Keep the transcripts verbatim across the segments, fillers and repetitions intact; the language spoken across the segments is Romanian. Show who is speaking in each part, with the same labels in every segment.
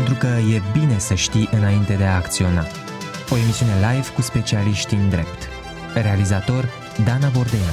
Speaker 1: pentru că e bine să știi înainte de a acționa. O emisiune live cu specialiști în drept. Realizator Dana Bordeanu.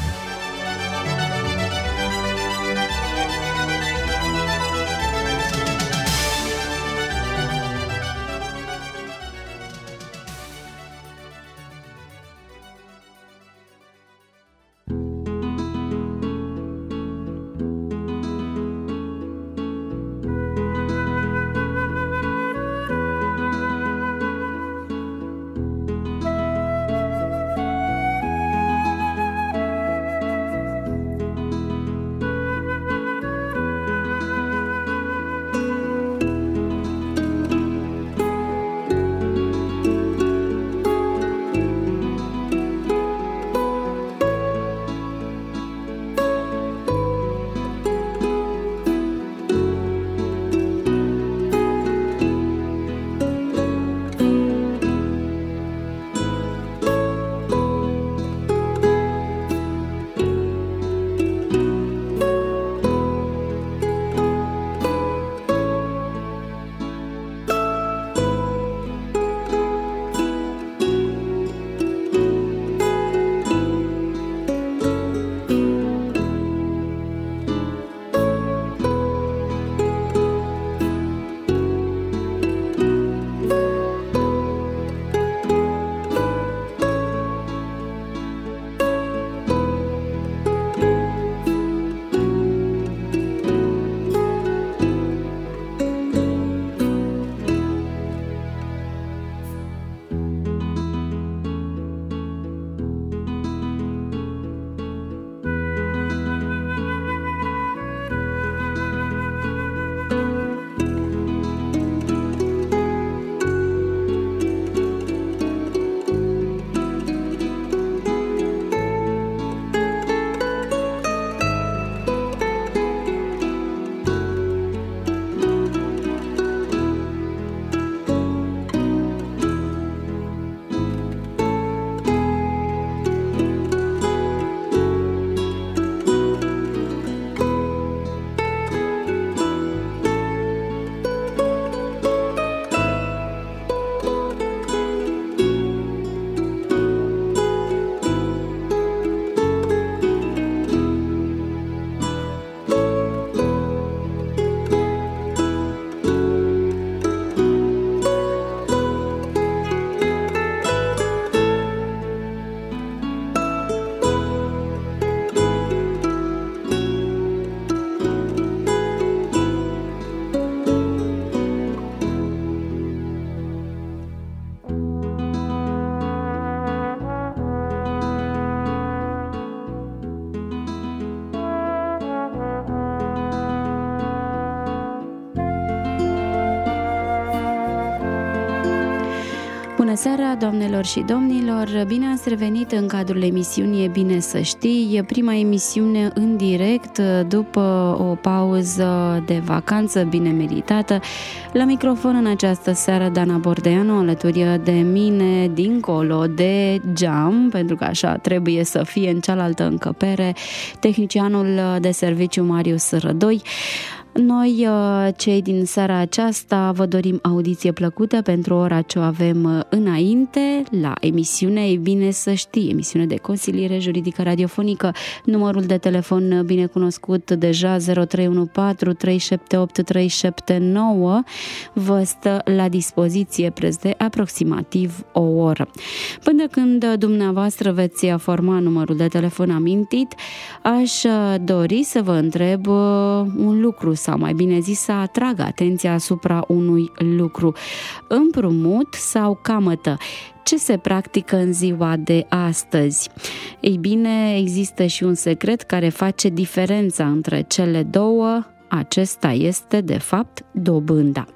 Speaker 2: Bună seara, doamnelor și domnilor! Bine ați revenit în cadrul emisiunii E bine să știi, prima emisiune în direct după o pauză de vacanță bine meritată. La microfon în această seară Dana Bordeanu, alături de mine, dincolo de geam, pentru că așa trebuie să fie în cealaltă încăpere, tehnicianul de serviciu Marius Rădoi. Noi, cei din seara aceasta, vă dorim audiție plăcută pentru ora ce o avem înainte la emisiune E bine să știi, emisiune de consiliere juridică radiofonică. Numărul de telefon binecunoscut deja zero trei unu patru trei șapte opt trei șapte nouă vă stă la dispoziție preț de aproximativ o oră. Până când dumneavoastră veți forma numărul de telefon amintit, aș dori să vă întreb un lucru, sau mai bine zis să atrag atenția asupra unui lucru. Împrumut sau camătă? Ce se practică în ziua de astăzi? Ei bine, există și un secret care face diferența între cele două. Acesta este, de fapt, dobânda.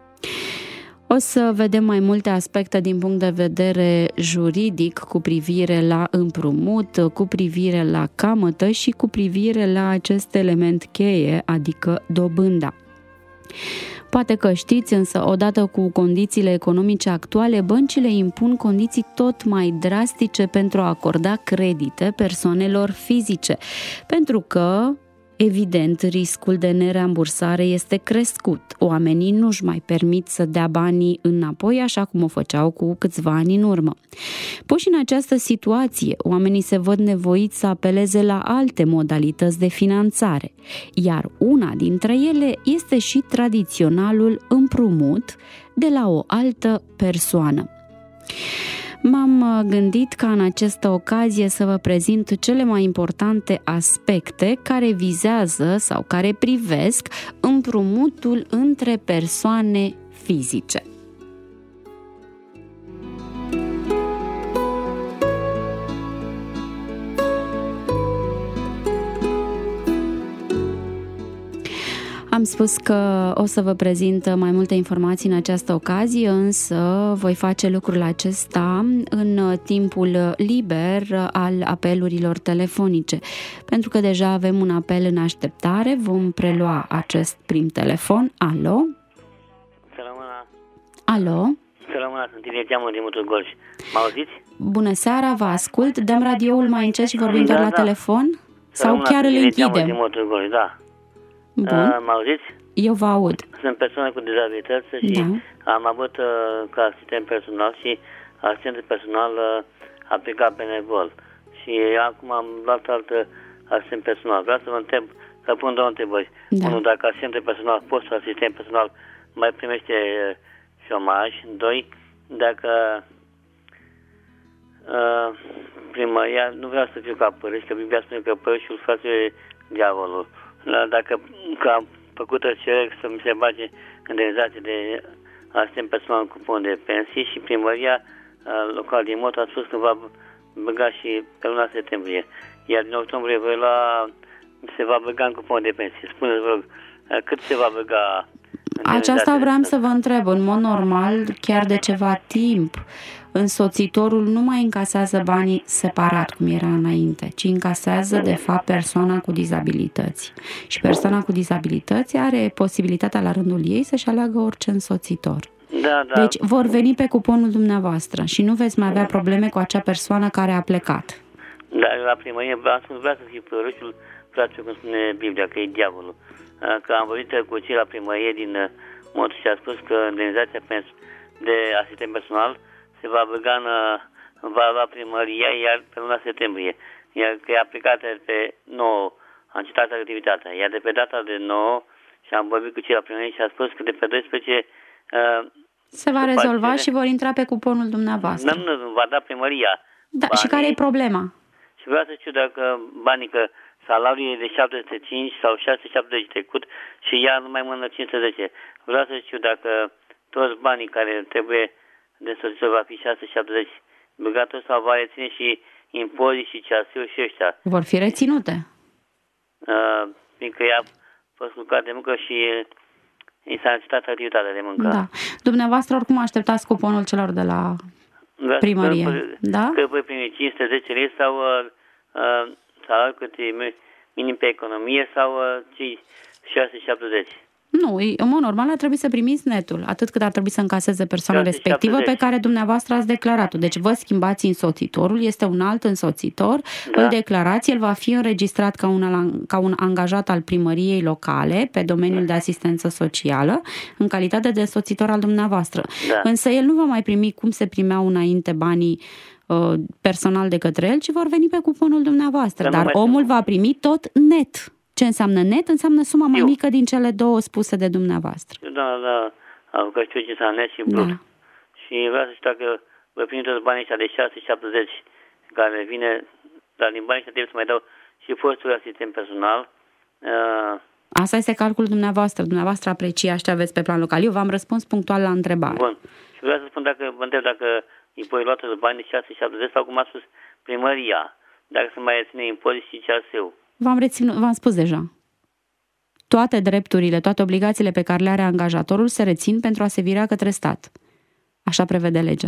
Speaker 2: O să vedem mai multe aspecte din punct de vedere juridic cu privire la împrumut, cu privire la camătă și cu privire la acest element cheie, adică dobânda. Poate că știți, însă, odată cu condițiile economice actuale, băncile impun condiții tot mai drastice pentru a acorda credite persoanelor fizice, pentru că Evident, riscul de nerambursare este crescut. Oamenii nu-și mai permit să dea banii înapoi așa cum o făceau cu câțiva ani în urmă. Puși în această situație, oamenii se văd nevoiți să apeleze la alte modalități de finanțare, iar una dintre ele este și tradiționalul împrumut de la o altă persoană. M-am gândit ca în această ocazie să vă prezint cele mai importante aspecte care vizează sau care privesc împrumutul între persoane fizice. Am spus că o să vă prezint mai multe informații în această ocazie, însă voi face lucrul acesta în timpul liber al apelurilor telefonice. Pentru că deja avem un apel în așteptare, vom prelua acest prim telefon. Alo?
Speaker 3: Sălămâna.
Speaker 2: Alo?
Speaker 3: Sălămâna, sunt Ilie Geamă din Mutrugorj. Mă auziți?
Speaker 2: Bună seara, vă ascult. Dăm radioul mai încet și vorbim doar
Speaker 3: da,
Speaker 2: la
Speaker 3: da.
Speaker 2: Telefon? Sau
Speaker 3: Sălămâna,
Speaker 2: chiar îl
Speaker 3: Ilie Geamă
Speaker 2: închidem?
Speaker 3: din Mutrugorj, da.
Speaker 2: Bun.
Speaker 3: Uh, mă auziți?
Speaker 2: Eu vă aud.
Speaker 3: Sunt persoană cu dizabilități și
Speaker 2: Da.
Speaker 3: am avut uh, ca asistent personal și asistentul personal uh, aplicat benevol. Și acum am luat alt uh, asistent personal. Vreau să vă întreb, să pun două întrebări.
Speaker 2: Da.
Speaker 3: Unul, dacă asistentul personal, postul asistent personal mai primește uh, șomaj. Doi, dacă uh, primăria, nu vreau să fiu ca părâși, că Biblia spune că părâșul face diavolul. La, dacă că am făcut o cerere să mi se bage indemnizație de asistent personal cu fond de pensii și primăria uh, locală din Mot a spus că va băga și pe luna septembrie. Iar din octombrie voi lua, se va băga în cupon de pensie. Spuneți, vă rog, uh, cât se va băga?
Speaker 2: Aceasta vreau să vă întreb. În mod normal, chiar de ceva timp, însoțitorul nu mai încasează banii separat, cum era înainte, ci încasează, de fapt, persoana cu dizabilități. Și persoana cu dizabilități are posibilitatea la rândul ei să-și aleagă orice însoțitor.
Speaker 3: Da, da.
Speaker 2: Deci vor veni pe cuponul dumneavoastră și nu veți mai avea probleme cu acea persoană care a plecat.
Speaker 3: Da, la primărie, am spus, vreau să fiu părâșul, place cum spune Biblia, că e diavolul. Că am vorbit cu cei la primărie din Mot și a spus că indemnizația de asistent personal se va băga în, va lua primăria, iar pe luna septembrie. Iar că e aplicată pe nouă, a încetat activitatea. Iar de pe data de nouă, și am vorbit cu cei la primărie și a spus că de pe doisprezece uh,
Speaker 2: se va rezolva
Speaker 3: face...
Speaker 2: și vor intra pe cuponul dumneavoastră.
Speaker 3: Nu, nu, va da primăria.
Speaker 2: Da, banii. Și care e problema?
Speaker 3: Și vreau să știu dacă banii, că salariul e de șapte sute cinci sau șase sute șaptezeci trecut și ea nu mai mână cinci sute zece. Vreau să știu dacă toți banii care trebuie de însoțitor va fi șase sute șaptezeci băgatul sau va reține și impozit și ceasiul și ăștia.
Speaker 2: Vor fi reținute.
Speaker 3: Uh, fiindcă ea a fost lucrat de muncă și i s-a încetat activitatea de muncă.
Speaker 2: Da. Dumneavoastră oricum așteptați cuponul celor de la primărie.
Speaker 3: Că,
Speaker 2: da?
Speaker 3: Că voi primi cinci sute zece lei sau uh, uh, salariul cât e minim pe economie sau uh, șase sute șaptezeci.
Speaker 2: Nu, în mod normal ar trebui să primiți netul, atât cât ar trebui să încaseze persoana respectivă pe care dumneavoastră ați declarat-o. Deci vă schimbați însoțitorul, este un alt însoțitor, da. Îl declarați, el va fi înregistrat ca un, ca un angajat al primăriei locale pe domeniul de asistență socială, în calitate de însoțitor al dumneavoastră.
Speaker 3: Da.
Speaker 2: Însă el nu va mai primi cum se primeau înainte banii uh, personal de către el, ci vor veni pe cuponul dumneavoastră. Dar, Dar omul va primi tot net. Ce înseamnă net? Înseamnă suma mai
Speaker 3: Eu.
Speaker 2: mică din cele două spuse de dumneavoastră.
Speaker 3: Da, da, am că știu ce înseamnă net și brut. Da. Și vreau să știu dacă vă primi toți banii ăștia de șase sute șaptezeci care vine, dar din banii ăștia trebuie să mai dau și postul asistent personal. Uh...
Speaker 2: Asta este calculul dumneavoastră. Dumneavoastră apreciați ce aveți pe plan local. Eu v-am răspuns punctual la întrebare.
Speaker 3: Bun. Și vreau să spun dacă vă întreb dacă îi voi lua toți banii de șase sute șaptezeci sau cum a spus primăria, dacă se mai reține impozit și C A S-ul.
Speaker 2: V-am, reținut, v-am spus deja. Toate drepturile, toate obligațiile pe care le are angajatorul se rețin pentru a se vira către stat. Așa prevede legea.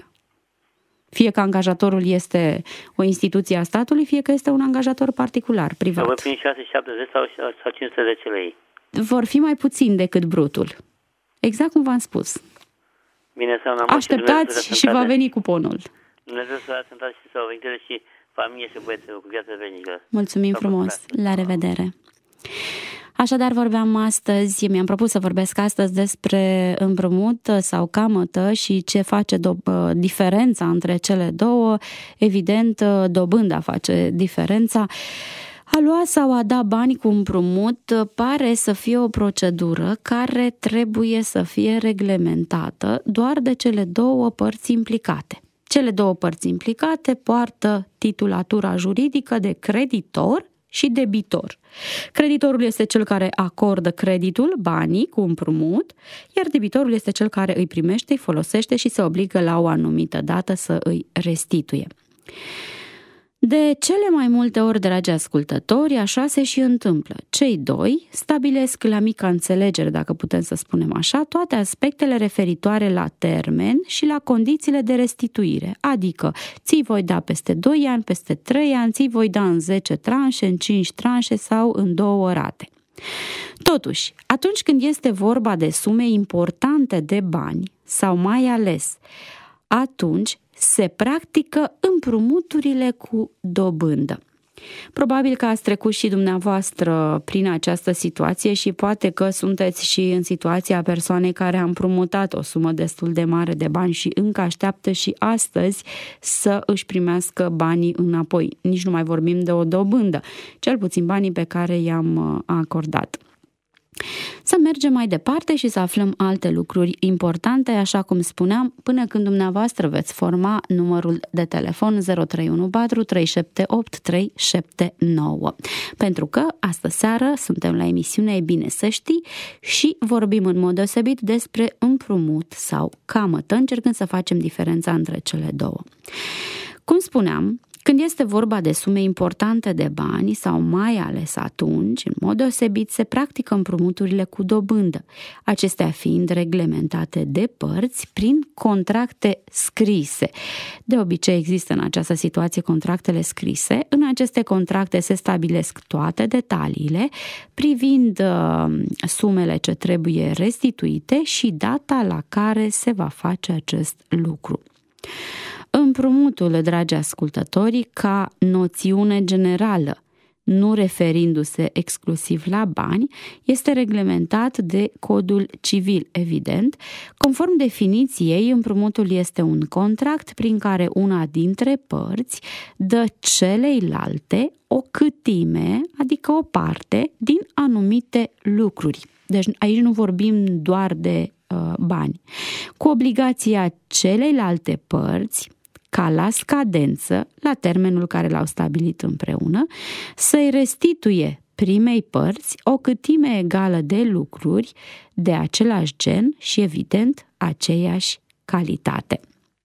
Speaker 2: Fie că angajatorul este o instituție a statului, fie că este un angajator particular, privat.
Speaker 3: Vă primi șase sute șaptezeci sau, sau cinci sute zece lei?
Speaker 2: Vor fi mai puțin decât brutul. Exact cum v-am spus.
Speaker 3: Bine, să
Speaker 2: așteptați și va veni cuponul.
Speaker 3: Dumnezeu să asentați și să o vinteze și familie și băieți cu viață veșnică.
Speaker 2: Mulțumim frumos. La revedere. Așadar, vorbeam astăzi, mi-am propus să vorbesc astăzi despre împrumut sau camătă și ce face do- diferența între cele două. Evident, dobânda face diferența. A lua sau a da bani cu împrumut pare să fie o procedură care trebuie să fie reglementată doar de cele două părți implicate. Cele două părți implicate poartă titulatura juridică de creditor și debitor. Creditorul este cel care acordă creditul, banii, cu împrumut, iar debitorul este cel care îi primește, îi folosește și se obligă la o anumită dată să îi restituie. De cele mai multe ori, dragi ascultători, așa se și întâmplă. Cei doi stabilesc la mica înțelegere, dacă putem să spunem așa, toate aspectele referitoare la termen și la condițiile de restituire, adică ți-i voi da peste doi ani, peste trei ani, ți-i voi da în zece tranșe, în cinci tranșe sau în două rate. Totuși, atunci când este vorba de sume importante de bani, sau mai ales atunci se practică împrumuturile cu dobândă. Probabil că ați trecut și dumneavoastră prin această situație și poate că sunteți și în situația persoanei care a împrumutat o sumă destul de mare de bani și încă așteaptă și astăzi să își primească banii înapoi. Nici nu mai vorbim de o dobândă, cel puțin banii pe care i-am acordat. Să mergem mai departe și să aflăm alte lucruri importante, așa cum spuneam, până când dumneavoastră veți forma numărul de telefon zero trei unu patru trei șapte opt trei șapte nouă. Pentru că astă seară suntem la emisiunea E bine să știi și vorbim în mod deosebit despre împrumut sau camătă, încercând să facem diferența între cele două. Cum spuneam, când este vorba de sume importante de bani sau mai ales atunci, în mod deosebit, se practică împrumuturile cu dobândă, acestea fiind reglementate de părți prin contracte scrise. De obicei există în această situație contractele scrise. În aceste contracte se stabilesc toate detaliile privind uh, sumele ce trebuie restituite și data la care se va face acest lucru. Împrumutul, dragi ascultători, ca noțiune generală, nu referindu-se exclusiv la bani, este reglementat de Codul Civil, evident. Conform definiției, împrumutul este un contract prin care una dintre părți dă celeilalte o câtime, adică o parte, din anumite lucruri. Deci aici nu vorbim doar de uh, bani. Cu obligația celeilalte părți, ca la scadență, la termenul care l-au stabilit împreună, să-i restituie primei părți o câtime egală de lucruri de același gen și, evident, aceeași calitate.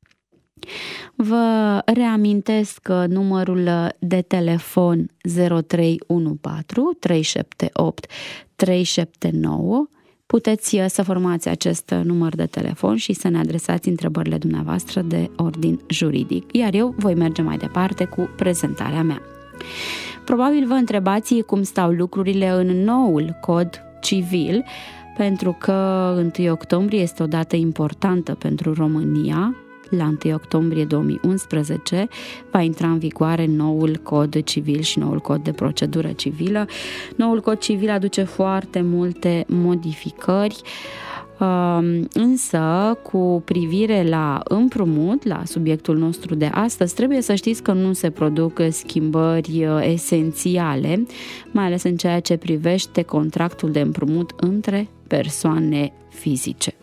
Speaker 2: Vă reamintesc numărul de telefon zero trei unu patru trei șapte opt trei șapte nouă. Puteți să formați acest număr de telefon și să ne adresați întrebările dumneavoastră de ordin juridic, iar eu voi merge mai departe cu prezentarea mea. Probabil vă întrebați cum stau lucrurile în noul cod civil, pentru că întâi octombrie este o dată importantă pentru România. La întâi octombrie două mii unsprezece va intra în vigoare noul cod civil și noul cod de procedură civilă. Noul cod civil aduce foarte multe modificări, însă cu privire la împrumut, la subiectul nostru de astăzi, trebuie să știți că nu se produc schimbări esențiale, mai ales în ceea ce privește contractul de împrumut între persoane fizice.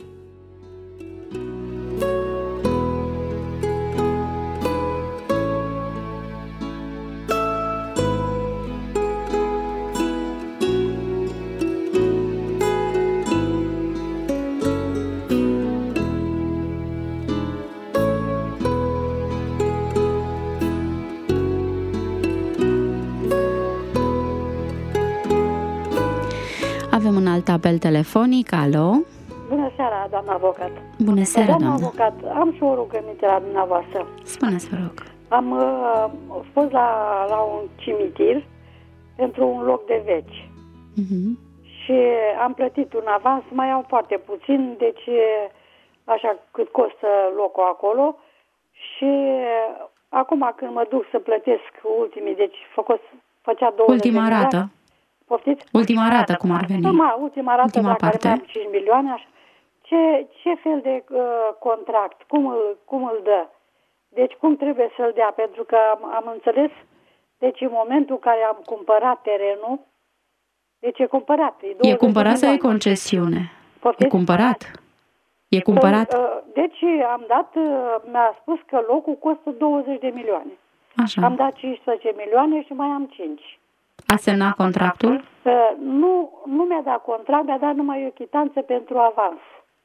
Speaker 2: Avem un alt apel telefonic. Alo?
Speaker 4: Bună seara, doamna avocat.
Speaker 2: Bună seara, doamna.
Speaker 4: Doamna avocat, am și o rugăminte la dumneavoastră.
Speaker 2: Spuneți, vă rog.
Speaker 4: Am uh, fost la, la un cimitir pentru un loc de veci. Uh-huh. Și am plătit un avans, mai am foarte puțin, deci așa cât costă locul acolo. Și acum când mă duc să plătesc ultimii, deci făcut, făcea două
Speaker 2: Ultima rată.
Speaker 4: Poftiți?
Speaker 2: Ultima rată, cum ar veni?
Speaker 4: Ultima, ultima rată,
Speaker 2: ultima
Speaker 4: la
Speaker 2: parte.
Speaker 4: care am cinci milioane, așa. Ce, ce fel de uh, contract? Cum îl, cum îl dă? Deci cum trebuie să-l dea? Pentru că am, am înțeles, deci în momentul în care am cumpărat terenul, deci e cumpărat.
Speaker 2: E, e cumpărat sau e concesiune?
Speaker 4: Poftiți?
Speaker 2: E cumpărat? E cumpărat?
Speaker 4: Deci am dat, mi-a spus că locul costă douăzeci de milioane.
Speaker 2: Așa.
Speaker 4: Am dat cincisprezece milioane și mai am cinci.
Speaker 2: A semnat contractul?
Speaker 4: Nu, nu mi-a dat contract, mi-a dat numai o chitanță pentru avans.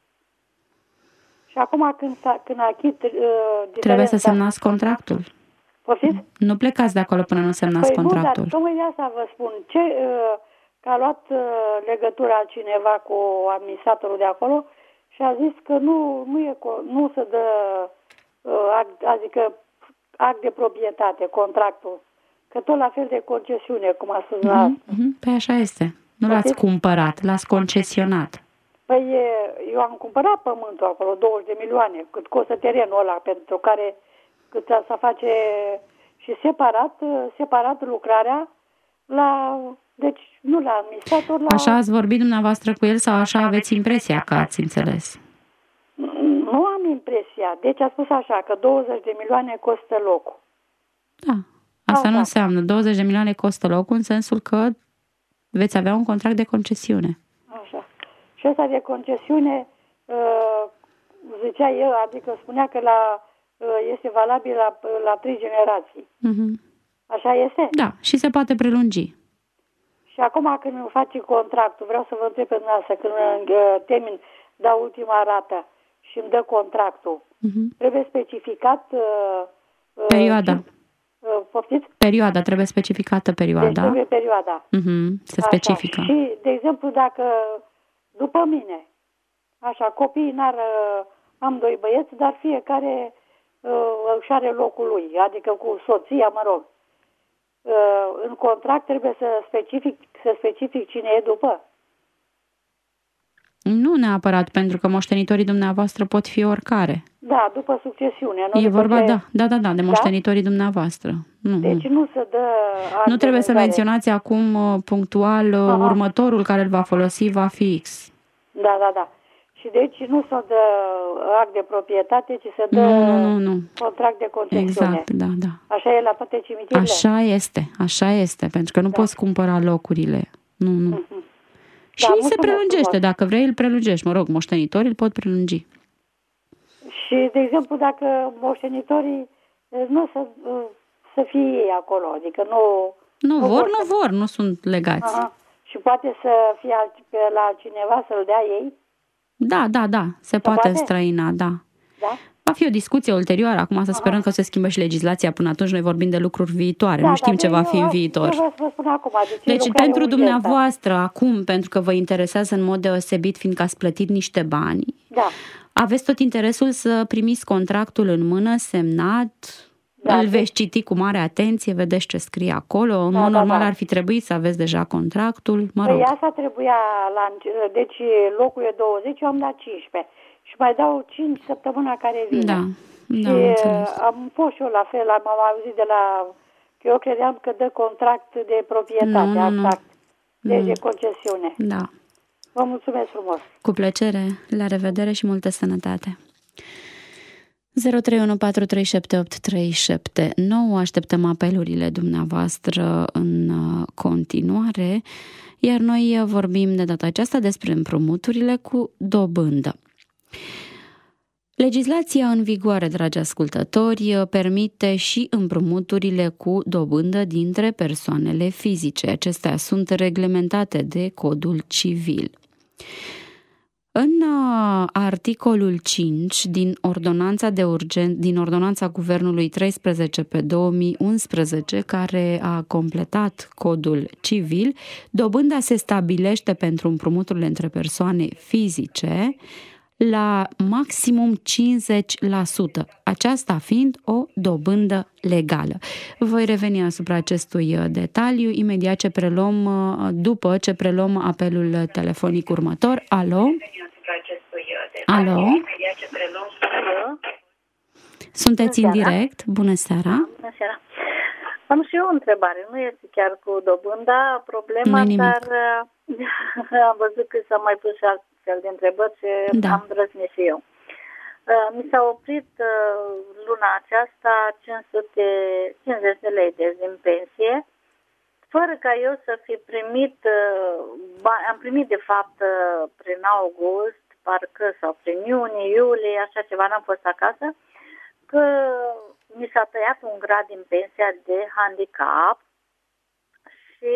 Speaker 4: Și acum când, când achit... Uh,
Speaker 2: Trebuie să semnați contractul.
Speaker 4: Poftiți?
Speaker 2: Nu plecați de acolo până nu semnați
Speaker 4: păi
Speaker 2: contractul.
Speaker 4: Nu, dar tocmai de asta vă spun. Ce, uh, că a luat uh, legătura cineva cu administratorul de acolo și a zis că nu, nu, e, nu se dă uh, act, adică act de proprietate, contractul. Că tot la fel de concesiune, cum a spus la...
Speaker 2: Mm-hmm. Păi așa este. Nu l-ați cumpărat, l-ați concesionat.
Speaker 4: Păi eu am cumpărat pământul acolo, douăzeci de milioane, cât costă terenul ăla, pentru care cât să face și separat, separat lucrarea la, deci nu la administrator, la...
Speaker 2: Așa ați vorbit dumneavoastră cu el sau așa aveți impresia că ați înțeles?
Speaker 4: Nu am impresia. Deci a spus așa, că douăzeci de milioane costă locul.
Speaker 2: Da. Asta nu înseamnă. douăzeci de milioane costă locul în sensul că veți avea un contract de concesiune.
Speaker 4: Așa. Și ăsta de concesiune, zicea el, adică spunea că la, este valabil la, la trei generații.
Speaker 2: Uh-huh.
Speaker 4: Așa este?
Speaker 2: Da, și se poate prelungi.
Speaker 4: Și acum când îmi face contractul, vreau să vă întreb pe dumneavoastră, când termin, dau ultima rată și îmi dă contractul, uh-huh. trebuie specificat...
Speaker 2: Perioada.
Speaker 4: Uh, Poftiți?
Speaker 2: Perioada, trebuie specificată perioada.
Speaker 4: Deci trebuie perioada.
Speaker 2: Uh-huh. Se specifică.
Speaker 4: Așa. Și, de exemplu, dacă după mine, așa, copiii n-ar, am doi băieți, dar fiecare uh, își are locul lui, adică cu soția, mă rog. Uh, în contract trebuie să specific, să specific cine e după.
Speaker 2: Nu neapărat, pentru că moștenitorii dumneavoastră pot fi oricare.
Speaker 4: Da, după succesiune. Nu
Speaker 2: e vorba,
Speaker 4: ce...
Speaker 2: da, da, da, da, de moștenitorii da? dumneavoastră. Nu,
Speaker 4: deci nu se dă...
Speaker 2: Nu trebuie să menționați acum punctual Aha. următorul care îl va folosi va fi X.
Speaker 4: Da, da, da. Și deci nu se dă act de proprietate, ci se dă
Speaker 2: nu, nu, nu.
Speaker 4: contract de concesiune.
Speaker 2: Exact, da, da.
Speaker 4: Așa e la toate cimitirile?
Speaker 2: Așa este, așa este, pentru că nu da. poți cumpăra locurile. Nu, nu. Uh-huh. Și da, se prelungește, frumos. Dacă vrei îl prelungești. Mă rog, moștenitorii îl pot prelungi.
Speaker 4: Și, de exemplu, dacă moștenitorii nu să, să fie ei acolo, adică nu...
Speaker 2: Nu, nu vor, vor, nu vor, nu sunt legați.
Speaker 4: Aha. Și poate să fie la cineva să-l dea ei?
Speaker 2: Da, da, da, se, se poate, poate înstrăina, da.
Speaker 4: Da?
Speaker 2: Va fi o discuție ulterioară, acum să sperăm Aha. că se schimbă și legislația, până atunci noi vorbim de lucruri viitoare,
Speaker 4: da,
Speaker 2: nu știm
Speaker 4: da,
Speaker 2: ce va fi
Speaker 4: eu,
Speaker 2: în viitor.
Speaker 4: Eu vă spun acum,
Speaker 2: deci deci pentru dumneavoastră, acum, pentru că vă interesează în mod deosebit, fiindcă ați plătit niște bani,
Speaker 4: da.
Speaker 2: aveți tot interesul să primiți contractul în mână, semnat, da, îl veți citi cu mare atenție, vedeți ce scrie acolo, în da, mod da, normal da. ar fi trebuit să aveți deja contractul, mă rog.
Speaker 4: Păi asta trebuia, la, deci locul e douăzeci, eu am dat cincisprezece și mai dau cinci săptămâna care vine.
Speaker 2: Da,
Speaker 4: și
Speaker 2: da,
Speaker 4: am fost și eu la fel, am auzit de la, că eu credeam că dă contract de proprietate,
Speaker 2: nu, nu,
Speaker 4: exact,
Speaker 2: nu.
Speaker 4: deci de concesiune.
Speaker 2: Da.
Speaker 4: Vă mulțumesc frumos.
Speaker 2: Cu plăcere, la revedere și multă sănătate. zero trei unu patru trei șapte opt trei șapte nouă. Așteptăm apelurile dumneavoastră în continuare, iar noi vorbim de data aceasta despre împrumuturile cu dobândă. Legislația în vigoare, dragi ascultători, permite și împrumuturile cu dobândă dintre persoanele fizice. Acestea sunt reglementate de Codul Civil. În uh, articolul cinci din ordonanța de urgen, din ordonanța Guvernului treisprezece pe două mii unsprezece, care a completat Codul Civil, dobânda se stabilește pentru împrumuturile între persoane fizice la maximum cincizeci la sută, aceasta fiind o dobândă legală. Voi reveni asupra acestui detaliu imediat ce preluăm, după ce preluăm apelul telefonic următor. Alo? Alo? Sunteți în direct? Bună seara!
Speaker 5: Bună seara! Am și eu o întrebare. Nu este chiar cu dobânda problema, dar am văzut că s-a mai pus și altfel de întrebări și da. am drăznit și eu. Mi s-a oprit luna aceasta cinci sute cincizeci de lei de din pensie, fără ca eu să fi primit, am primit de fapt prin august, parcă, sau prin iunie, iulie, așa ceva, n-am fost acasă, că mi s-a tăiat un grad din pensia de handicap și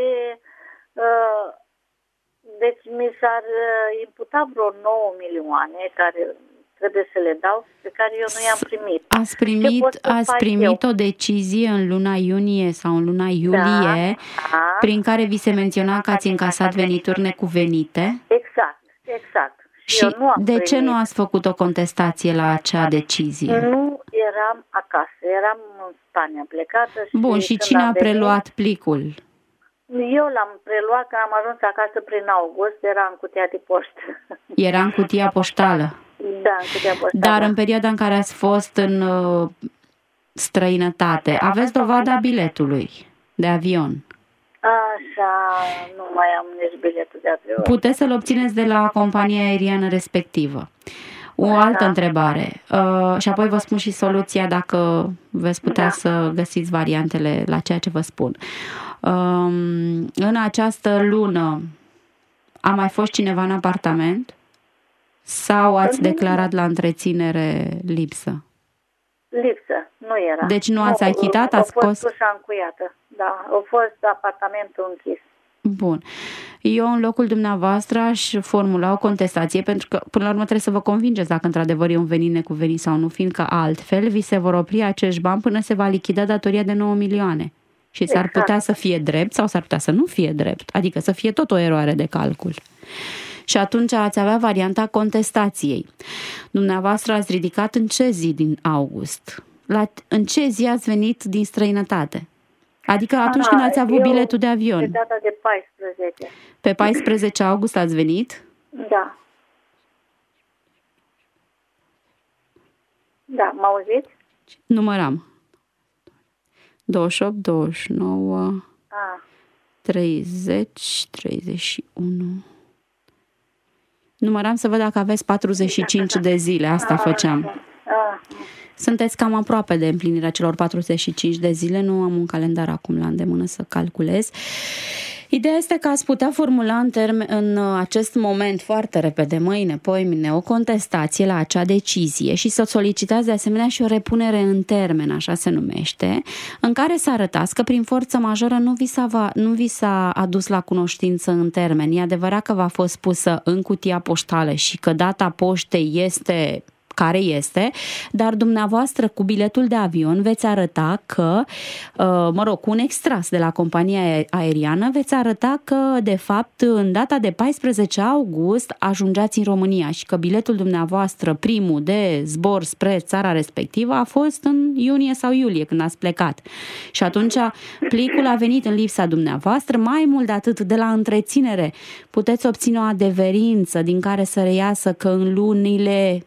Speaker 5: deci mi s-ar imputa vreo nouă milioane care trebuie să le dau, pe care eu nu i-am primit.
Speaker 2: Ați primit, ați primit o decizie în luna iunie sau în luna iulie, da, prin care vi se menționa că ați încasat venituri necuvenite?
Speaker 5: Exact, exact.
Speaker 2: Și, și nu de primit. Ce nu ați făcut o contestație la acea decizie?
Speaker 5: Nu eram acasă, eram în Spania plecată. Și
Speaker 2: Bun, și cine a preluat venit, plicul?
Speaker 5: Eu l-am preluat, că am ajuns acasă prin august, era în cutia de poștă.
Speaker 2: Era în cutia poștală?
Speaker 5: Da, în cutia poștală.
Speaker 2: Dar în perioada în care ați fost în uh, străinătate, aveți dovada biletului de avion?
Speaker 5: Așa, nu mai am nici biletul de avion.
Speaker 2: Puteți să-l obțineți de la compania aeriană respectivă. O altă da. întrebare uh, și apoi vă spun și soluția dacă veți putea da. să găsiți variantele la ceea ce vă spun. Uh, în această lună a mai fost cineva în apartament sau ați declarat la întreținere lipsă?
Speaker 5: Lipsă, nu era.
Speaker 2: Deci nu ați achitat, ați scos...
Speaker 5: A fost ușa încuiată, da, a fost apartamentul închis.
Speaker 2: Bun. Eu în locul dumneavoastră aș formula o contestație, pentru că până la urmă trebuie să vă convingeți dacă într-adevăr e un venit necuvenit sau nu, fiindcă altfel vi se vor opri acești bani până se va lichida datoria de nouă milioane. Și exact. S-ar putea să fie drept sau s-ar putea să nu fie drept, adică să fie tot o eroare de calcul. Și atunci ați avea varianta contestației. Dumneavoastră ați ridicat în ce zi din august? La, în ce zi ați venit din străinătate? Adică atunci Aha, când ați avut biletul de avion.
Speaker 5: Pe data de paisprezece.
Speaker 2: Pe paisprezece august ați venit?
Speaker 5: Da. Da, mă auziți?
Speaker 2: Număram. douăzeci și opt, douăzeci și nouă, A. treizeci, treizeci și unu. Număram să văd dacă aveți patruzeci și cinci de zile, asta A. făceam. A. Sunteți cam aproape de împlinirea celor patruzeci și cinci de zile, nu am un calendar acum la îndemână să calculez. Ideea este că ați putea formula în, termen, în acest moment foarte repede, mâine, poimine, o contestație la acea decizie și să solicitați de asemenea și o repunere în termen, așa se numește, în care să arătați că prin forță majoră nu vi s-a, nu vi s-a adus la cunoștință în termen. E adevărat că v-a fost pusă în cutia poștală și că data poștei este... care este, dar dumneavoastră cu biletul de avion veți arăta că, mă rog, cu un extras de la compania aeriană, veți arăta că, de fapt, în data de paisprezece august ajungeați în România și că biletul dumneavoastră, primul de zbor spre țara respectivă, a fost în iunie sau iulie, când ați plecat. Și atunci plicul a venit în lipsa dumneavoastră. Mai mult de atât, de la întreținere, puteți obține o adeverință din care să reiasă că în lunile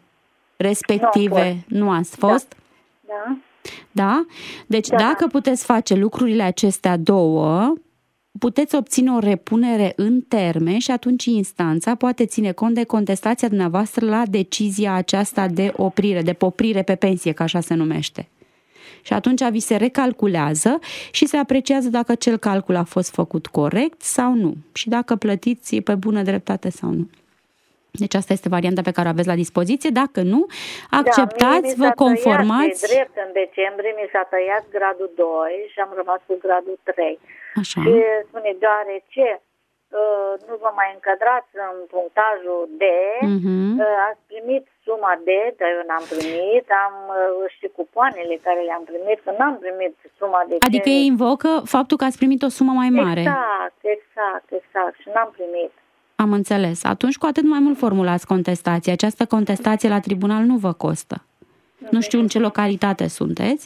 Speaker 2: respective nu, nu ați fost?
Speaker 5: Da.
Speaker 2: Da? Deci
Speaker 5: da.
Speaker 2: Dacă puteți face lucrurile acestea două, puteți obține o repunere în termen și atunci instanța poate ține cont de contestația dumneavoastră la decizia aceasta de oprire, de poprire pe pensie, că așa se numește. Și atunci vi se recalculează și se apreciază dacă acel calcul a fost făcut corect sau nu și dacă plătiți pe bună dreptate sau nu. Deci asta este varianta pe care o aveți la dispoziție. Dacă nu, acceptați, da, vă conformați.
Speaker 5: De drept, în decembrie mi s-a tăiat gradul doi și am rămas cu gradul trei.
Speaker 2: Așa.
Speaker 5: Și spune, deoarece uh, nu vă mai încadrați în punctajul D, uh-huh. uh, ați primit suma D, dar eu n-am primit, am uh, și cupoanele care le-am primit, că n-am primit suma de
Speaker 2: Adică ei invocă faptul că ați primit o sumă mai mare.
Speaker 5: Exact, exact, exact. Și n-am primit.
Speaker 2: Am înțeles. Atunci cu atât mai mult formulați contestație. Această contestație la tribunal nu vă costă. Mm-hmm. Nu știu în ce localitate sunteți.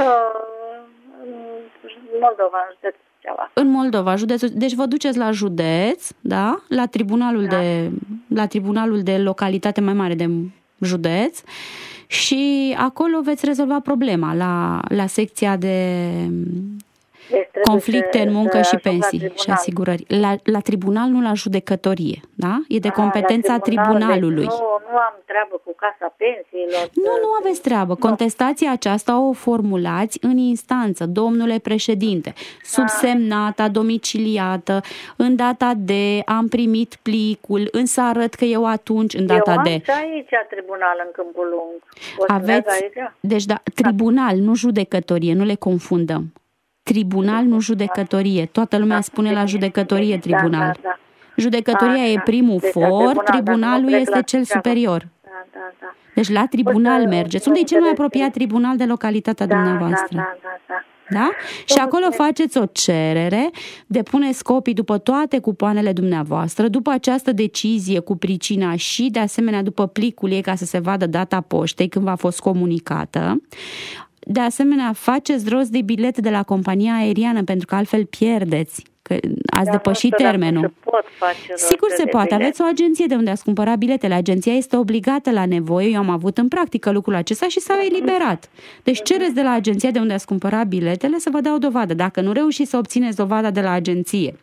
Speaker 5: În Moldova, în județ Suceava.
Speaker 2: În Moldova, județul. Deci vă duceți la județ, da? La tribunalul da. de la tribunalul de localitate mai mare de județ și acolo veți rezolva problema la, la secția de deci conflicte în muncă și pensii și asigurări. La, la tribunal, nu la judecătorie, da? E de competența A, tribunal, tribunalului.
Speaker 5: Deci nu, nu am treabă cu casa pensiilor.
Speaker 2: Nu, nu aveți treabă. Contestația aceasta o formulați în instanță, domnule președinte, subsemnată, domiciliată, în data de, am primit plicul, însă arăt că eu atunci, în data
Speaker 5: eu am
Speaker 2: de...
Speaker 5: și aici tribunal în Câmpul Lung.
Speaker 2: Aveți, deci da, tribunal, nu judecătorie, nu le confundăm. Tribunal, nu judecătorie. Toată lumea spune la judecătorie tribunal. Da, da, da. Judecătoria da, e primul deci for, tribunal, tribunalul este cel superior. Da, da, da. Deci la tribunal Poți mergeți. Unde e cel mai apropiat tribunal de localitatea da, dumneavoastră? Da, da, da, da. Da? Și acolo faceți o cerere, depuneți copii după toate cupoanele dumneavoastră, după această decizie cu pricina și de asemenea după plicul ei ca să se vadă data poștei când v-a fost comunicată. De asemenea, faceți rost de bilete de la compania aeriană, pentru că altfel pierdeți, că ați da, depășit termenul.
Speaker 5: Se pot face
Speaker 2: Sigur se poate. Bilete. Aveți o agenție de unde ați cumpărat biletele. Agenția este obligată la nevoie. Eu am avut în practică lucrul acesta și s-au eliberat. Deci cereți de la agenția de unde ați cumpărat biletele să vă dea o dovadă. Dacă nu reușiți să obțineți dovada de la agenție,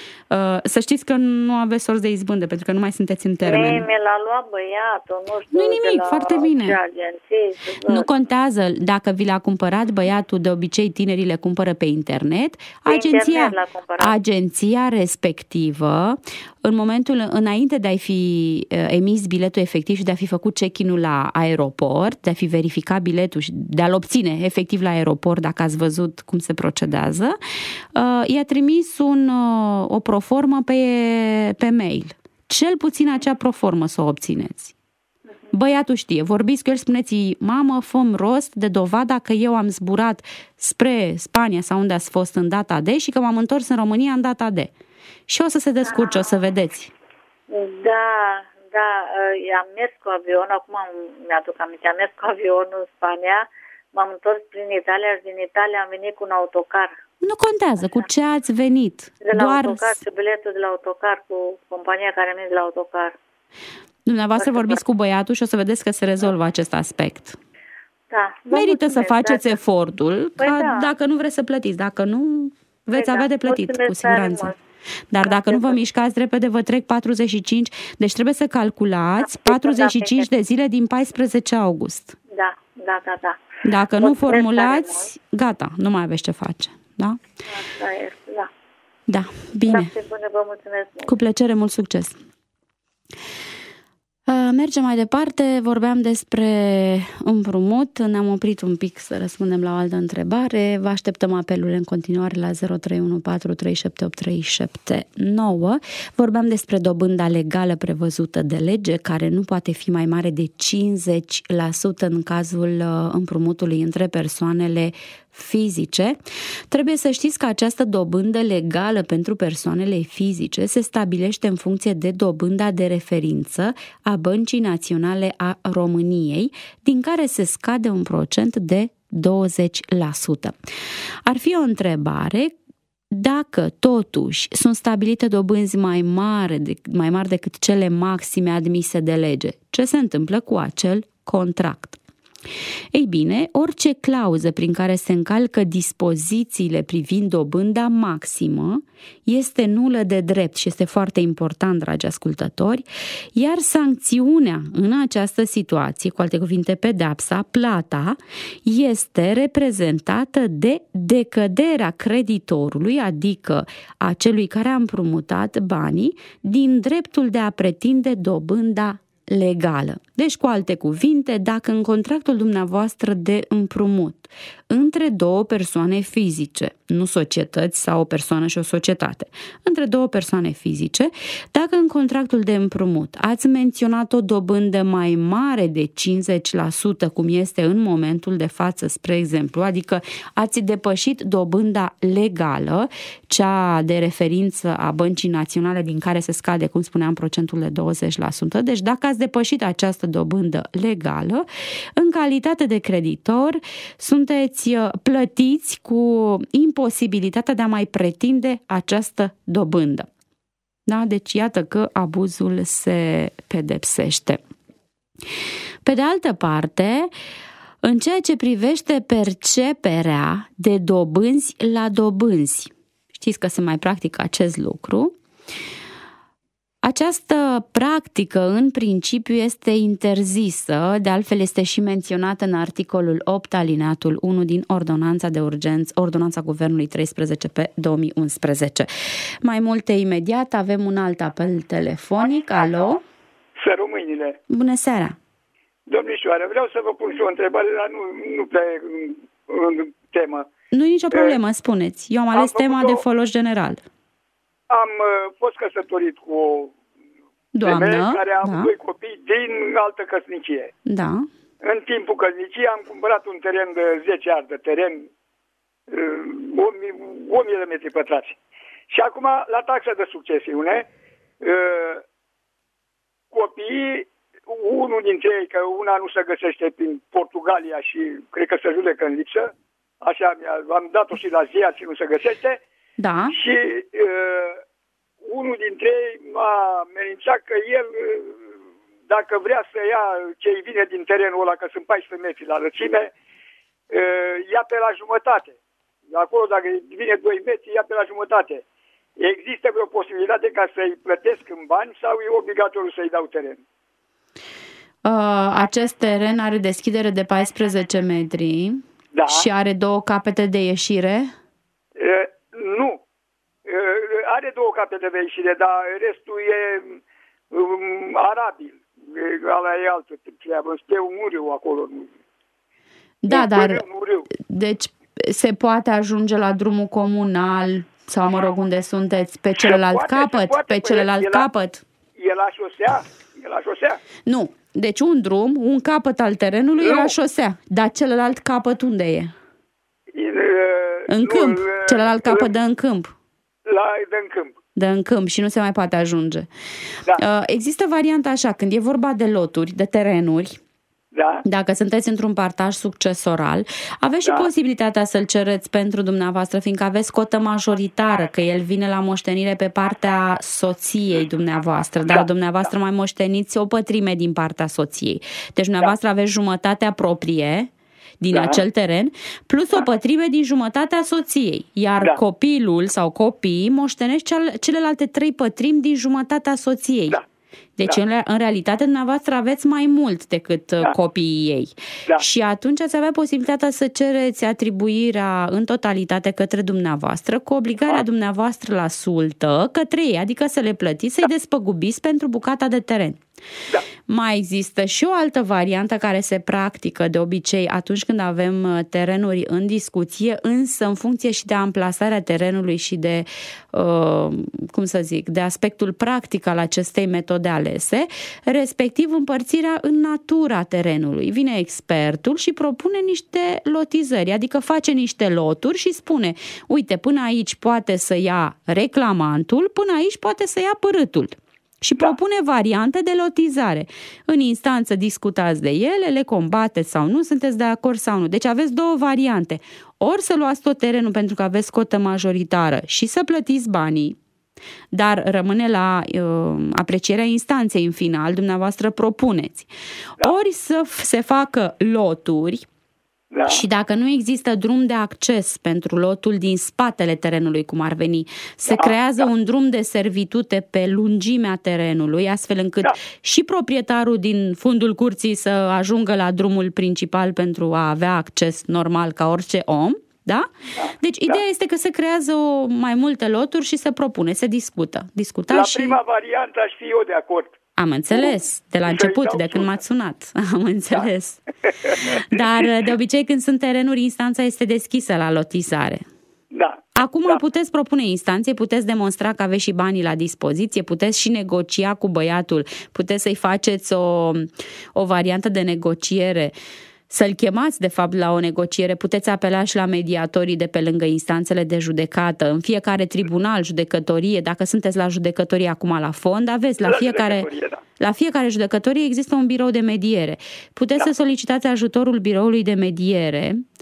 Speaker 2: să știți că nu aveți sorți de izbândă, pentru că nu mai sunteți în termen.
Speaker 5: Mie mi l-a luat băiatul, nu știu.
Speaker 2: Nu nimic, foarte bine.
Speaker 5: Agenție,
Speaker 2: nu contează dacă vi l-a cumpărat băiatul, de obicei tinerii le cumpără pe internet. Pe agenția, internet agenția respectivă, în momentul înainte de a fi emis biletul efectiv și de a fi făcut check-in-ul la aeroport, de a fi verificat biletul și de a-l obține efectiv la aeroport, dacă ați văzut cum se procedează, i-a trimis un, o proformă pe, pe mail. Cel puțin acea proformă să o obțineți. Băiatul știe, vorbiți cu el, spuneți-i, mamă, fă-mi rost de dovada că eu am zburat spre Spania sau unde ați fost în data de și că m-am întors în România în data de. Și o să se descurce, o să vedeți.
Speaker 5: Da, da, am mers cu avion, acum mi-aduc aminte, am mers cu avionul în Spania, m-am întors prin Italia și din Italia am venit cu un autocar.
Speaker 2: Nu contează cu ce ați venit.
Speaker 5: De la
Speaker 2: doar...
Speaker 5: autocar, și biletul de la autocar cu compania care a venit de la autocar.
Speaker 2: Dumneavoastră vorbiți cu băiatul și o să vedeți că se rezolvă acest aspect.
Speaker 5: Da.
Speaker 2: Merită să faceți da. efortul, păi ca da. dacă nu vreți să plătiți. Dacă nu, veți păi avea da. de plătit, mulțumesc cu siguranță. Dar dacă nu vă mișcați repede, vă trec patruzeci și cinci, deci trebuie să calculați patruzeci și cinci de zile din paisprezece august.
Speaker 5: Da, da, da, da.
Speaker 2: Dacă nu formulați, gata, nu mai aveți ce face. Da?
Speaker 5: Asta este, da.
Speaker 2: Da, bine.
Speaker 5: Da, bune, vă mulțumesc.
Speaker 2: Cu plăcere, mult succes. Mergem mai departe, vorbeam despre împrumut, ne-am oprit un pic să răspundem la o altă întrebare, vă așteptăm apelurile în continuare la zero trei unu patru trei șapte opt trei șapte nouă. Vorbeam despre dobânda legală prevăzută de lege, care nu poate fi mai mare de cincizeci la sută în cazul împrumutului între persoanele fizice. Trebuie să știți că această dobândă legală pentru persoanele fizice se stabilește în funcție de dobânda de referință a Băncii Naționale a României, din care se scade un procent de douăzeci la sută. Ar fi o întrebare dacă totuși sunt stabilite dobânzi mai mari, de, mai mari decât cele maxime admise de lege. Ce se întâmplă cu acel contract? Ei bine, orice clauză prin care se încalcă dispozițiile privind dobânda maximă este nulă de drept și este foarte important, dragi ascultători, iar sancțiunea în această situație, cu alte cuvinte pedeapsa, plata, este reprezentată de decăderea creditorului, adică a celui care a împrumutat banii, din dreptul de a pretinde dobânda legală. Deci, cu alte cuvinte, dacă în contractul dumneavoastră de împrumut între două persoane fizice, nu societăți sau o persoană și o societate, între două persoane fizice, dacă în contractul de împrumut ați menționat o dobândă mai mare de cincizeci la sută, cum este în momentul de față, spre exemplu, adică ați depășit dobânda legală, cea de referință a Băncii Naționale, din care se scade, cum spuneam, procentul de douăzeci la sută, deci dacă ați depășit această dobândă legală, în calitate de creditor, sunteți plătiți cu imposibilitatea de a mai pretinde această dobândă. Da? Deci iată că abuzul se pedepsește. Pe de altă parte, În ceea ce privește perceperea de dobânzi la dobânzi, știți că se mai practică acest lucru. Această practică, în principiu, este interzisă, de altfel este și menționată în articolul opt, alineatul unu din Ordonanța de Urgență, Ordonanța Guvernului treisprezece pe două mii unsprezece. Mai multe imediat, avem un alt apel telefonic. Alo?
Speaker 6: Să rămâinile.
Speaker 2: Bună seara!
Speaker 6: Domnișoară, vreau să vă pun și o întrebare, dar nu, nu pe în, în temă.
Speaker 2: Nu e nicio problemă, e, spuneți. Eu am ales am tema de folos general.
Speaker 6: Am uh, fost căsătorit cu o
Speaker 2: doamnă
Speaker 6: femeie care a avut
Speaker 2: da.
Speaker 6: doi copii din altă căsnicie.
Speaker 2: Da.
Speaker 6: În timpul căsniciei am cumpărat un teren de zece ani de teren, uh, o mie de metri pătrați. Și acum, la taxa de succesiune, uh, copiii, unul dintre ei, că una nu se găsește prin Portugalia și cred că se judecă în lipsă, așa am dat-o și la ziar și nu se găsește,
Speaker 2: da.
Speaker 6: Și uh, unul dintre ei m-a amenințat că el, uh, dacă vrea să ia ce-i vine din terenul ăla, că sunt paisprezece metri la lățime, uh, ia pe la jumătate. Acolo, dacă vine doi metri, ia pe la jumătate. Există vreo posibilitate ca să-i plătesc în bani sau e obligatoriu să-i dau teren?
Speaker 2: Uh, acest teren are deschidere de paisprezece metri, da. Și are două capete de ieșire?
Speaker 6: Uh, nu. Uh, are două capete de ieșire, dar restul e um, arabil. Ala e altă treabă. Spre un râu acolo.
Speaker 2: Da, dar deci se poate ajunge la drumul comunal sau, mă rog, unde sunteți, pe celălalt poate, capăt? Poate, pe celălalt capăt?
Speaker 6: E la șosea? E la șosea?
Speaker 2: Nu. Deci un drum, un capăt al terenului nu. E la șosea. Dar celălalt capăt unde e?
Speaker 6: E
Speaker 2: în nu, câmp. Celălalt capăt dă în câmp.
Speaker 6: La, dă în câmp.
Speaker 2: Dă în câmp și nu se mai poate ajunge.
Speaker 6: Da.
Speaker 2: Există varianta așa, când e vorba de loturi, de terenuri,
Speaker 6: da.
Speaker 2: Dacă sunteți într-un partaj succesoral, aveți da. Și posibilitatea să-l cereți pentru dumneavoastră, fiindcă aveți cotă majoritară, că el vine la moștenire pe partea soției dumneavoastră, dar da. Dumneavoastră mai moșteniți o pătrime din partea soției. Deci dumneavoastră da. Aveți jumătatea proprie din da. Acel teren, plus da. O pătrime din jumătatea soției. Iar da. Copilul sau copiii moștenesc celelalte trei pătrimi din jumătatea soției. Da. Deci, da. în, în realitate, dumneavoastră aveți mai mult decât da. Copiii ei.
Speaker 6: Da.
Speaker 2: Și atunci ați avea posibilitatea să cereți atribuirea în totalitate către dumneavoastră, cu obligarea da. Dumneavoastră la sultă către ei, adică să le plătiți, să-i da. Despăgubiți pentru bucata de teren.
Speaker 6: Da.
Speaker 2: Mai există și o altă variantă care se practică de obicei atunci când avem terenuri în discuție, însă în funcție și de amplasarea terenului și de, uh, cum să zic, de aspectul practic al acestei metode alese, respectiv împărțirea în natura terenului. Vine expertul și propune niște lotizări, adică face niște loturi și spune, uite, până aici poate să ia reclamantul, până aici poate să ia părâtul. Și propune da. Variante de lotizare. În instanță discutați de ele, le combateți sau nu, sunteți de acord sau nu. Deci aveți două variante. Ori să luați tot terenul pentru că aveți cotă majoritară și să plătiți banii, dar rămâne la uh, aprecierea instanței în final, dumneavoastră propuneți. Da. Ori să se facă loturi, da. Și dacă nu există drum de acces pentru lotul din spatele terenului, cum ar veni, se da, creează da. Un drum de servitute pe lungimea terenului, astfel încât da. Și proprietarul din fundul curții să ajungă la drumul principal pentru a avea acces normal ca orice om. Da? Da? Deci da. Ideea este că se creează o, mai multe loturi și se propune, se discută. Discuta
Speaker 6: la
Speaker 2: și...
Speaker 6: prima variantă aș fi eu de acord.
Speaker 2: Am înțeles, de la început, de când m-ați sunat. Am înțeles. Da. Dar, de obicei, când sunt terenuri, instanța este deschisă la lotizare.
Speaker 6: Da.
Speaker 2: Acum
Speaker 6: da.
Speaker 2: Puteți propune instanței, puteți demonstra că aveți și banii la dispoziție, puteți și negocia cu băiatul, puteți să-i faceți o, o variantă de negociere, să-l chemați, de fapt, la o negociere, puteți apela și la mediatorii de pe lângă instanțele de judecată, în fiecare tribunal, judecătorie, dacă sunteți la judecătorie acum la fond, aveți la, la fiecare, da. La fiecare judecătorie există un birou de mediere. Puteți da. Să solicitați ajutorul biroului de mediere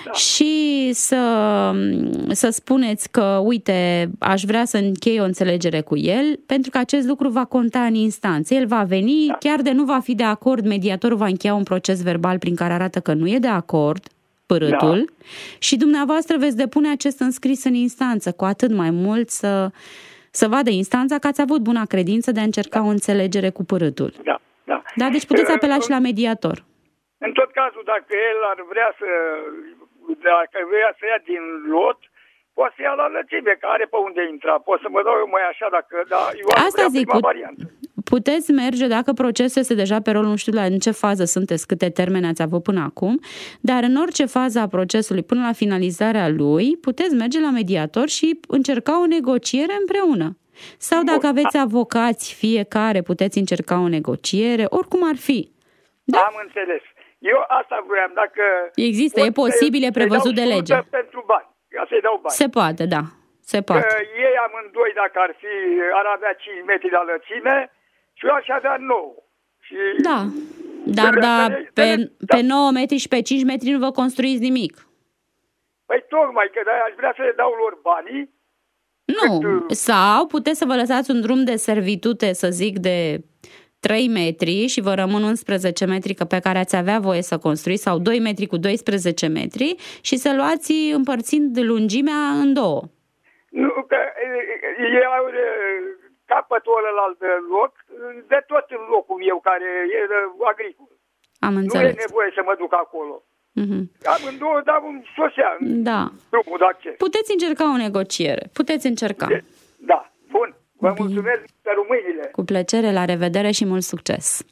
Speaker 2: da. și să, să spuneți că, uite, aș vrea să închei o înțelegere cu el, pentru că acest lucru va conta în instanță. El va veni, da. chiar de nu va fi de acord, mediatorul va încheia un proces verbal prin care arată că nu e de acord, părâtul, da. și dumneavoastră veți depune acest înscris în instanță, cu atât mai mult să, să vadă instanța că ați avut buna credință de a încerca da. o înțelegere cu părâtul.
Speaker 6: Da, da.
Speaker 2: Da, deci puteți apela și la mediator.
Speaker 6: În tot cazul, dacă el ar vrea să, dacă vrea să ia din lot, poate să ia la lățime, că are pe unde intra. Pot să mă dau eu mai așa, dacă, da, eu
Speaker 2: Asta zic,
Speaker 6: prima
Speaker 2: put-
Speaker 6: variantă.
Speaker 2: Puteți merge, dacă procesul este deja pe rol, nu știu la în ce fază sunteți, câte termene ați avut până acum, dar în orice fază a procesului, până la finalizarea lui, puteți merge la mediator și încerca o negociere împreună. Sau dacă aveți avocați fiecare, puteți încerca o negociere, oricum ar fi. Da?
Speaker 6: Am înțeles. Eu asta vreau, dacă...
Speaker 2: Există, e posibil, e prevăzut de lege.
Speaker 6: Pentru bani, ca să-i dau bani.
Speaker 2: Se poate, da, se poate.
Speaker 6: Că ei amândoi, dacă ar fi, ar avea cinci metri la lățime și eu aș avea nouă. Și...
Speaker 2: Da, dar da, pe, pe nouă metri și pe cinci metri nu vă construiți nimic.
Speaker 6: Păi tocmai, că de-aia aș vrea să le dau lor banii.
Speaker 2: Nu, cât... sau puteți să vă lăsați un drum de servitute, să zic, de trei metri și vă rămân unsprezece metri pe care ați avea voie să construiți, sau doi metri cu doisprezece metri și să luați împărțind lungimea în două.
Speaker 6: Nu, că ei au capătul ălălalt de loc, de tot în locul meu, care e agricol.
Speaker 2: Am înțeles.
Speaker 6: Nu e nevoie să mă duc acolo.
Speaker 2: Mm-hmm.
Speaker 6: Amândouă dau un sosea în
Speaker 2: da.
Speaker 6: drumul de acces.
Speaker 2: Puteți încerca o negociere. Puteți încerca.
Speaker 6: Da, bun. Vă
Speaker 2: Bine.
Speaker 6: mulțumesc pe mâinile.
Speaker 2: Cu plăcere, la revedere și mult succes.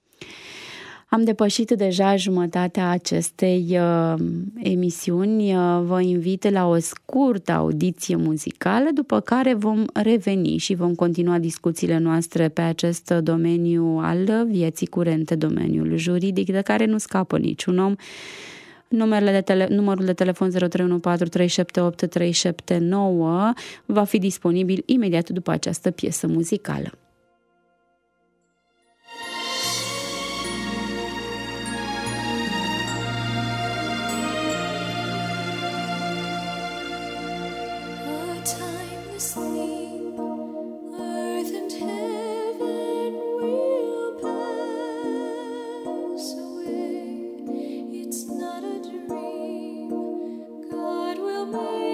Speaker 2: Am depășit deja jumătatea acestei uh, emisiuni. Uh, vă invit la o scurtă audiție muzicală, după care vom reveni și vom continua discuțiile noastre pe acest domeniu al vieții curente, domeniul juridic, de care nu scapă niciun om. Numerele de tele, numărul de telefon zero trei unu patru trei șapte opt trei șapte nouă va fi disponibil imediat după această piesă muzicală.
Speaker 7: Make all things new that day.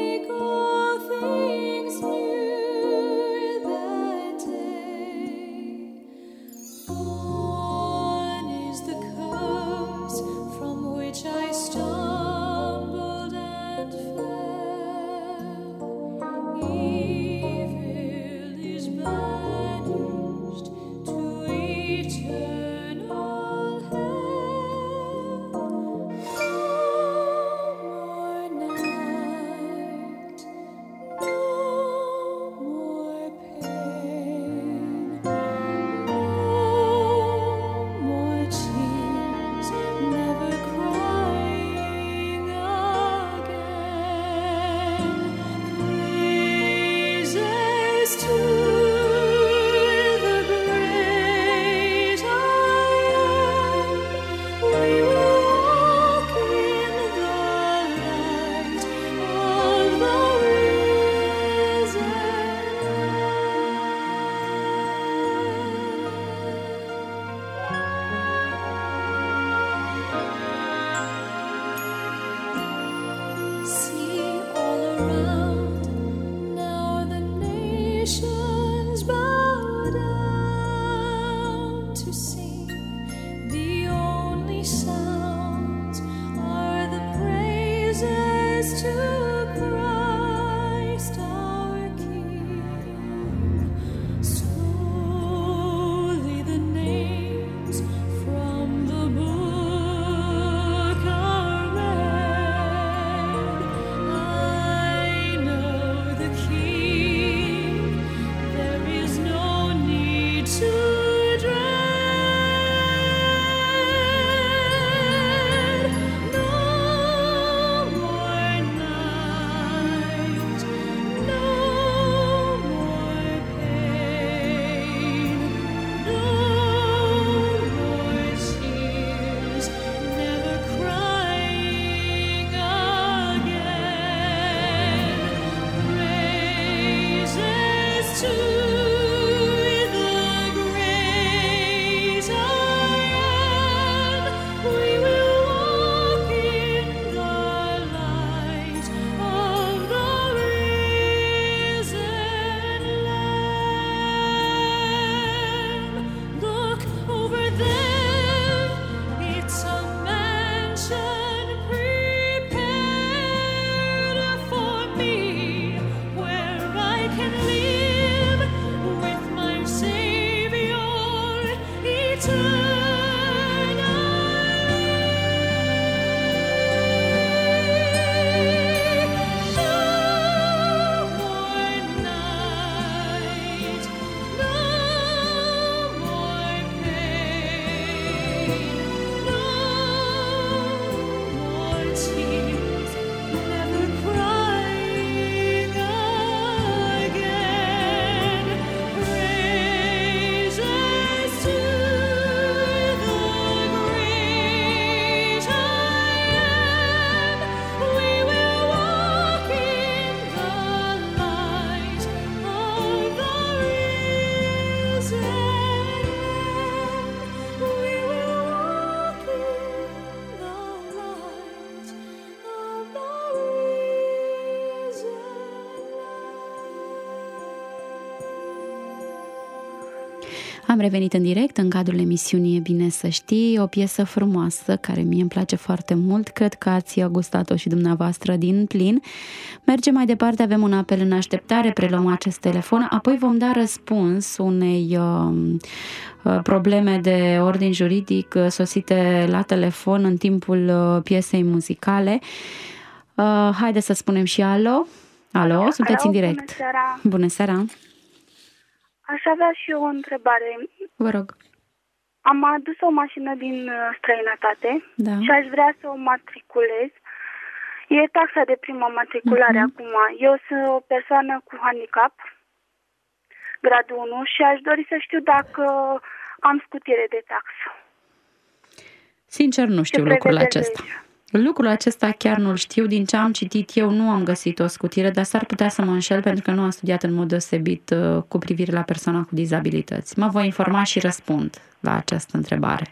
Speaker 2: Am revenit în direct în cadrul emisiunii E bine să știi, o piesă frumoasă care mie îmi place foarte mult, cred că ați gustat-o și dumneavoastră din plin. Mergem mai departe, avem un apel în așteptare, preluăm acest telefon, apoi vom da răspuns unei uh, probleme de ordin juridic sosite la telefon în timpul piesei muzicale. Uh, haide să spunem și alo. Alo, sunteți în direct.
Speaker 7: Bună seara.
Speaker 2: Bună seara.
Speaker 7: Aș avea și eu o întrebare.
Speaker 2: Vă rog.
Speaker 7: Am adus o mașină din străinătate,
Speaker 2: da,
Speaker 7: și aș vrea să o matriculez. E taxa de prima matriculare uh-huh. acum. Eu sunt o persoană cu handicap, gradul unu, și aș dori să știu dacă am scutire de taxă.
Speaker 2: Sincer, nu știu lucrul acesta. Lucrul acesta chiar nu-l știu. Din ce am citit eu, nu am găsit o scutire, dar s-ar putea să mă înșel pentru că nu am studiat în mod deosebit uh, cu privire la persoana cu dizabilități. Mă voi informa și răspund la această întrebare.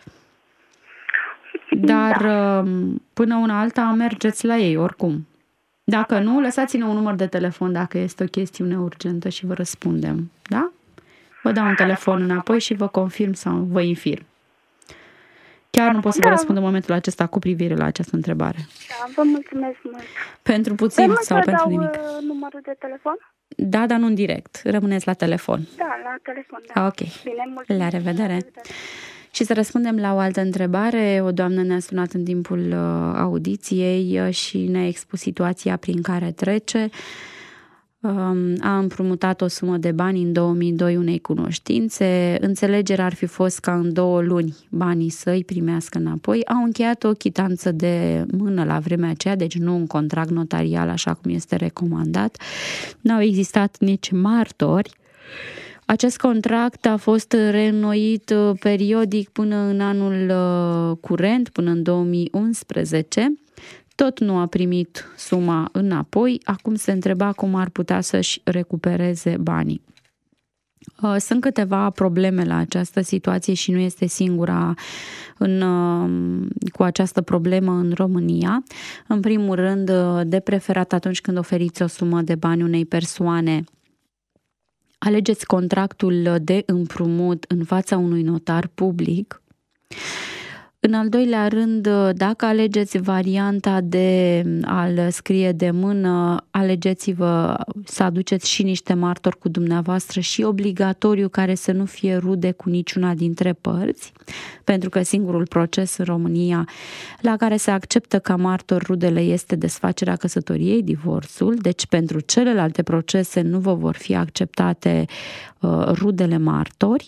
Speaker 2: Dar da. Până una alta mergeți la ei oricum. Dacă nu, lăsați-ne un număr de telefon dacă este o chestiune urgentă și vă răspundem. Da? Vă dau un telefon înapoi și vă confirm sau vă infirm. Chiar nu pot să da. vă răspund în momentul acesta cu privire la această întrebare.
Speaker 7: Da, vă mulțumesc mult.
Speaker 2: Pentru puțin Vrem sau pentru
Speaker 7: dau
Speaker 2: nimic?
Speaker 7: Numărul de telefon?
Speaker 2: Da, dar nu în direct. Rămâneți la telefon.
Speaker 7: Da, la telefon, da.
Speaker 2: Ok.
Speaker 7: Bine, mulțumesc.
Speaker 2: La revedere. La revedere. Și să răspundem la o altă întrebare. O doamnă ne-a sunat în timpul uh, audiției uh, și ne-a expus situația prin care trece. Um, a împrumutat o sumă de bani în două mii doi unei cunoștințe. Înțelegerea ar fi fost ca în două luni banii să-i primească înapoi. Au încheiat o chitanță de mână la vremea aceea, deci nu un contract notarial așa cum este recomandat. N-au existat nici martori. Acest contract a fost reînnoit periodic până în anul curent, până în două mii unsprezece. Tot nu a primit suma înapoi, acum se întreba cum ar putea să-și recupereze banii. Sunt câteva probleme la această situație și nu este singura în, cu această problemă în România. În primul rând, de preferat atunci când oferiți o sumă de bani unei persoane, alegeți contractul de împrumut în fața unui notar public. În al doilea rând, dacă alegeți varianta de a-l scrie de mână, alegeți-vă să aduceți și niște martori cu dumneavoastră și obligatoriu care să nu fie rude cu niciuna dintre părți, pentru că singurul proces în România la care se acceptă ca martor rudele este desfacerea căsătoriei, divorțul, deci pentru celelalte procese nu vă vor fi acceptate uh, rudele martori.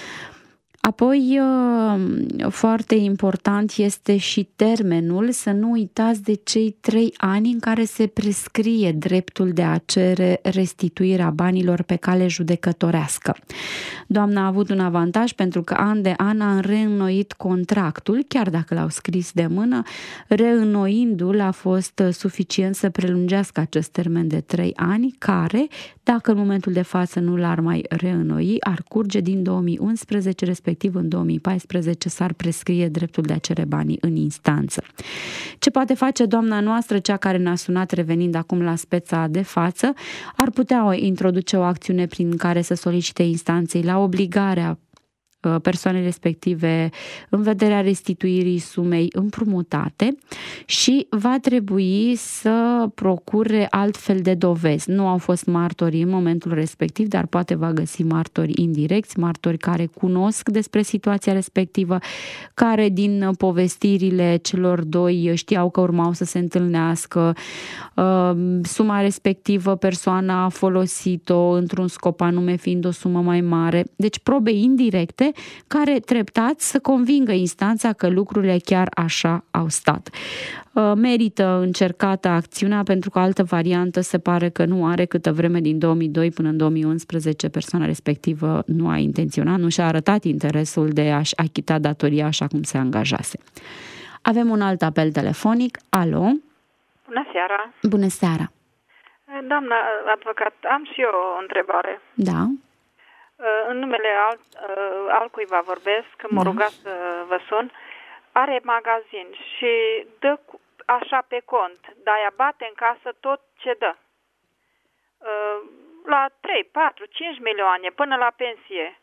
Speaker 2: Apoi, foarte important este și termenul, să nu uitați de cei trei ani în care se prescrie dreptul de a cere restituirea banilor pe cale judecătorească. Doamna a avut un avantaj pentru că an de an a reînnoit contractul, chiar dacă l-au scris de mână, reînnoindu-l a fost suficient să prelungească acest termen de trei ani, care, dacă în momentul de față nu l-ar mai reînnoi, ar curge din două mii unsprezece, respectiv în două mii paisprezece s-ar prescrie dreptul de a cere banii în instanță. Ce poate face doamna noastră, cea care ne-a sunat revenind acum la speța de față, ar putea introduce o acțiune prin care să solicite instanței la obligarea persoanei respective în vederea restituirii sumei împrumutate și va trebui să procure altfel de dovezi. Nu au fost martori în momentul respectiv, dar poate va găsi martori indirecți, martori care cunosc despre situația respectivă, care din povestirile celor doi știau că urmau să se întâlnească, suma respectivă persoana a folosit-o într-un scop anume, fiind o sumă mai mare. Deci probe indirecte care treptat să convingă instanța că lucrurile chiar așa au stat. Merită încercată acțiunea pentru că altă variantă se pare că nu are, câtă vreme din două mii doi până în două mii unsprezece persoana respectivă nu a intenționat, nu și-a arătat interesul de a-și achita datoria așa cum se angajase. Avem un alt apel telefonic. Alo?
Speaker 8: Bună seara!
Speaker 2: Bună seara!
Speaker 8: Doamna avocat, am și eu o întrebare.
Speaker 2: Da.
Speaker 8: În numele alt, altcuiva vorbesc, mă da. ruga să vă sun. Are magazin și dă așa pe cont, dar ea bate în casă tot ce dă. La trei, patru, cinci milioane până la pensie.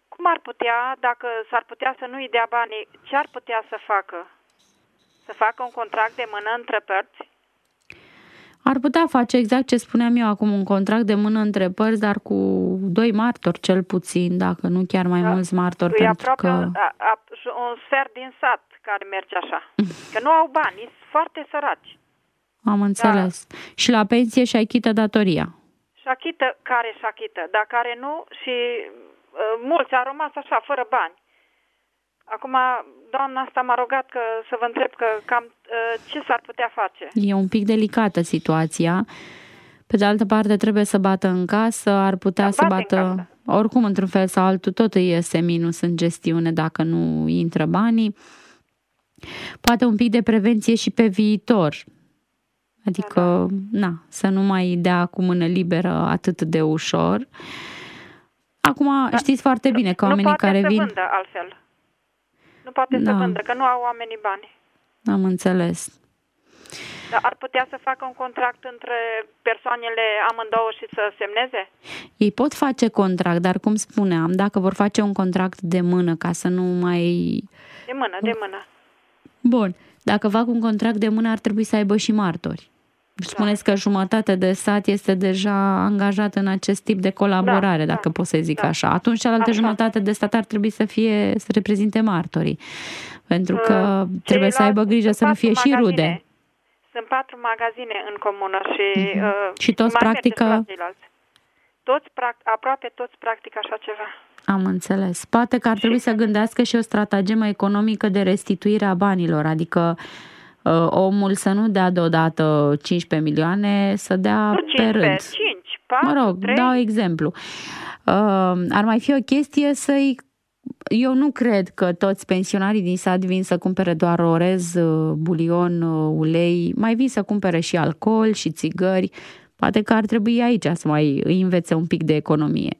Speaker 8: cum ar putea, dacă s-ar putea să nu-i dea banii, ce ar putea să facă? Să facă un contract de mână între părți?
Speaker 2: Ar putea face exact ce spuneam eu acum, un contract de mână între părți, dar cu doi martori cel puțin, dacă nu chiar mai da. mulți martori.
Speaker 8: E
Speaker 2: pentru
Speaker 8: aproape
Speaker 2: că...
Speaker 8: un, a, a, un sfert din sat care merge așa. Că nu au bani, sunt foarte săraci.
Speaker 2: Am înțeles. Da. Și la pensie și achită datoria.
Speaker 8: Și achită care și achită, dar care nu și uh, mulți au rămas așa, fără bani. Acum, doamna asta m-a rugat că, să vă întreb că cam uh, ce s-ar putea face.
Speaker 2: E un pic delicată situația. Pe de altă parte, trebuie să bată în casă, ar putea da, să bată... Oricum, într-un fel sau altul, tot îi iese minus în gestiune dacă nu intră banii. Poate un pic de prevenție și pe viitor. Adică, da, da. na, să nu mai dea cu mână liberă atât de ușor. Acum, da. știți foarte bine că oamenii care vin...
Speaker 8: Nu poate să vândă altfel. Nu poate da. să vândă, că nu au oamenii bani.
Speaker 2: Am înțeles.
Speaker 8: Dar ar putea să facă un contract între persoanele amândouă și să semneze?
Speaker 2: Ei pot face contract, dar cum spuneam, dacă vor face un contract de mână ca să nu mai...
Speaker 8: De mână, de mână.
Speaker 2: Bun. Dacă fac un contract de mână, ar trebui să aibă și martori. Da. Spuneți că jumătate de sat este deja angajat în acest tip de colaborare, da, dacă da, pot să zic da. așa. Atunci cealaltă așa. jumătate de stat ar trebui să fie, să reprezinte martorii. Pentru că uh, trebuie să aibă grijă să nu fie și rude.
Speaker 8: Sunt patru magazine în comună și... Uh-huh. Uh,
Speaker 2: și toți practică...
Speaker 8: Toți, aproape toți practică așa ceva.
Speaker 2: Am înțeles. Poate că ar trebui și... să gândească și o stratagemă economică de restituire a banilor, adică uh, omul să nu dea deodată cincisprezece milioane, să dea nu pe rând.
Speaker 8: cinci, patru,
Speaker 2: mă rog,
Speaker 8: trei.
Speaker 2: dau exemplu. Uh, ar mai fi o chestie să-i... Eu nu cred că toți pensionarii din sat vin să cumpere doar orez, bulion, ulei, mai vin să cumpere și alcool și țigări. Poate că ar trebui aici să mai îi învețe un pic de economie.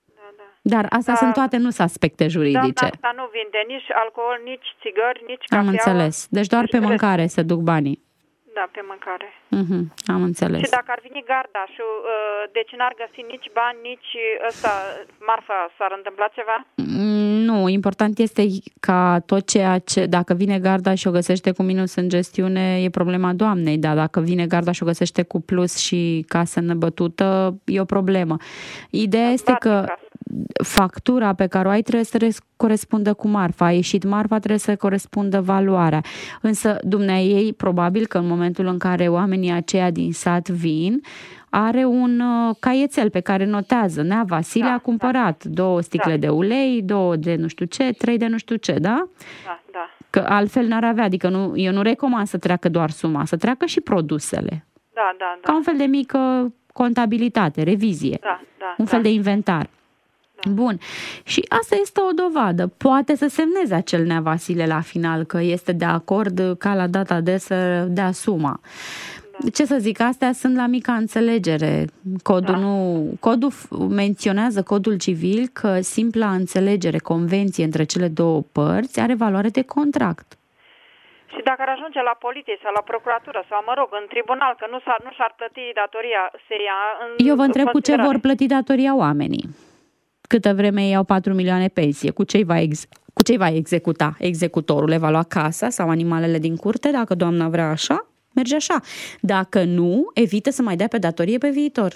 Speaker 2: Dar astea da. sunt toate, nu sunt aspecte juridice.
Speaker 8: Da, asta nu vinde nici alcool, nici țigări, nici cafea.
Speaker 2: Am înțeles. Deci doar pe mâncare se duc banii.
Speaker 8: Da, pe mâncare.
Speaker 2: Uh-huh. Am înțeles.
Speaker 8: Și dacă ar veni garda și uh, deci n-ar găsi nici bani, nici ăsta, marfa, s-ar întâmpla ceva?
Speaker 2: Nu, important este ca tot ceea ce, dacă vine garda și o găsește cu minus în gestiune, e problema doamnei, dar dacă vine garda și o găsește cu plus și casă nebătută, e o problemă. Ideea este că factura pe care o ai trebuie să corespundă cu marfa. A ieșit marfa, trebuie să corespundă valoarea. Însă dumneaei, probabil că în momentul în care oamenii aceia din sat vin, are un uh, caietel pe care notează. Nea Vasile da, a cumpărat da. două sticle da. de ulei, două de nu știu ce, trei de nu știu ce, da?
Speaker 8: Da, da.
Speaker 2: Că altfel n-ar avea. Adică nu, eu nu recomand să treacă doar suma, să treacă și produsele.
Speaker 8: Da, da, da.
Speaker 2: Ca un fel de mică contabilitate, revizie.
Speaker 8: Da, da,
Speaker 2: un fel
Speaker 8: da.
Speaker 2: de inventar. Da. Bun. Și asta este o dovadă. Poate să semneze acel Nea Vasile la final că este de acord ca la data de să dea suma. Da. Ce să zic, astea sunt la mica înțelegere. Codul, da. nu, codul menționează, codul civil, că simpla înțelegere, convenție între cele două părți are valoare de contract.
Speaker 8: Și dacă ar ajunge la poliție sau la procuratură sau, mă rog, în tribunal, că nu s-ar, nu și-ar plăti datoria, se ia în
Speaker 2: Eu vă întreb cu ce vor plăti datoria oamenii. Câtă vreme ei au patru milioane pensie, cu ce va ex- cu ce va executa? Executorul le va lua casa sau animalele din curte, dacă doamna vrea așa, merge așa. Dacă nu, evită să mai dea pe datorie pe viitor.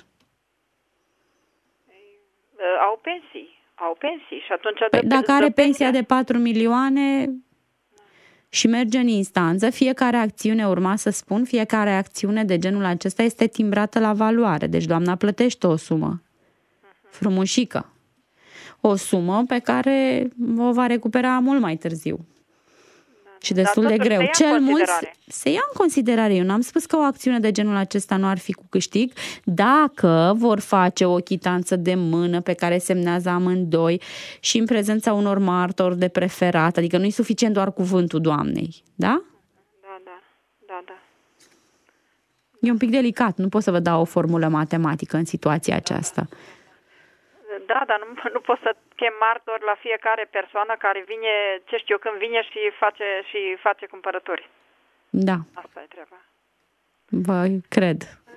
Speaker 8: Au pensii, au pensii și atunci...
Speaker 2: Păi, dacă are pensia de patru milioane și merge în instanță, fiecare acțiune, urma să spun, fiecare acțiune de genul acesta este timbrată la valoare. Deci doamna plătește o sumă frumușică. O sumă pe care o va recupera mult mai târziu. Da, și destul de greu. Cel mult se ia în considerare. Eu n-am spus că o acțiune de genul acesta nu ar fi cu câștig dacă vor face o chitanță de mână pe care semnează amândoi și în prezența unor martori de preferat. Adică nu e suficient doar cuvântul doamnei. Da?
Speaker 8: Da, da, da, da.
Speaker 2: E un pic delicat. Nu pot să vă dau o formulă matematică în situația aceasta.
Speaker 8: Da, dar nu, nu pot să chem martor la fiecare persoană care vine, ce știu eu, când vine și face, și face cumpărături.
Speaker 2: Da.
Speaker 8: Asta e treaba.
Speaker 2: Vă cred.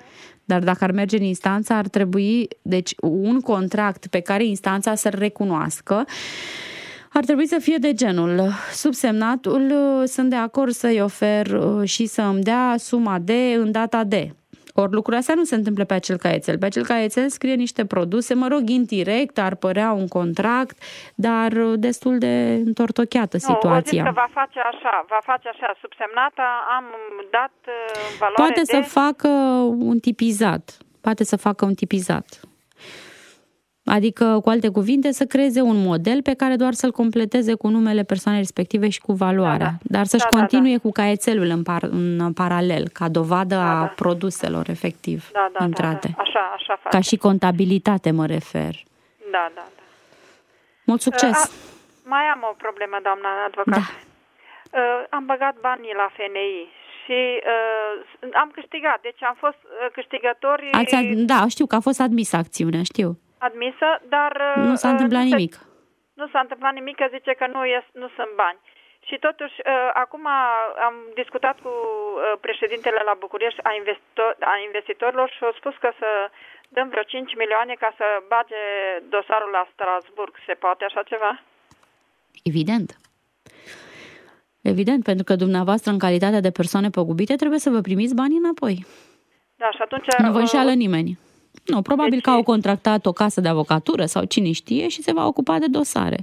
Speaker 2: Dar dacă ar merge în instanță, ar trebui, deci un contract pe care instanța să-l recunoască, ar trebui să fie de genul: subsemnatul, sunt de acord să-i ofer și să îmi dea suma de în data de. Ori lucrurile astea nu se întâmplă pe acel caietel. Pe acel caietel scrie niște produse, mă rog, indirect, ar părea un contract, dar destul de întortocheată situația.
Speaker 8: Nu, o zis că va face așa, va face așa, subsemnata, am dat valoare
Speaker 2: Poate
Speaker 8: de...
Speaker 2: să facă un tipizat, poate să facă un tipizat. Adică, cu alte cuvinte, să creeze un model pe care doar să-l completeze cu numele persoanei respective și cu valoarea. Da, da. Dar să-și da, continue da, da. cu caietelul în, par, în paralel, ca dovadă da, a da. produselor, efectiv,
Speaker 8: da, da,
Speaker 2: intrate.
Speaker 8: Da, da. Așa, așa face.
Speaker 2: Ca și contabilitate, mă refer.
Speaker 8: Da, da, da.
Speaker 2: Mult succes!
Speaker 8: A, mai am o problemă, doamna advocat. Da. Uh, am băgat banii la F N I și uh, am câștigat. Deci am fost uh, câștigători...
Speaker 2: Ați, da, știu că a fost admisă acțiunea, știu.
Speaker 8: admisă, dar...
Speaker 2: Nu s-a întâmplat
Speaker 8: nu se,
Speaker 2: nimic.
Speaker 8: Nu s-a întâmplat nimic, că zice că nu, ies, nu sunt bani. Și totuși, acum am discutat cu președintele la București a, investitor, a investitorilor și au spus că să dăm vreo cinci milioane ca să bage dosarul la Strasburg. Se poate așa ceva? Evident.
Speaker 2: Evident, pentru că dumneavoastră, în calitate de persoane păgubite, trebuie să vă primiți banii înapoi.
Speaker 8: Da, și atunci...
Speaker 2: Nu vă înșeală nimeni. Nu, probabil deci... că au contractat o casă de avocatură sau cine știe și se va ocupa de dosare.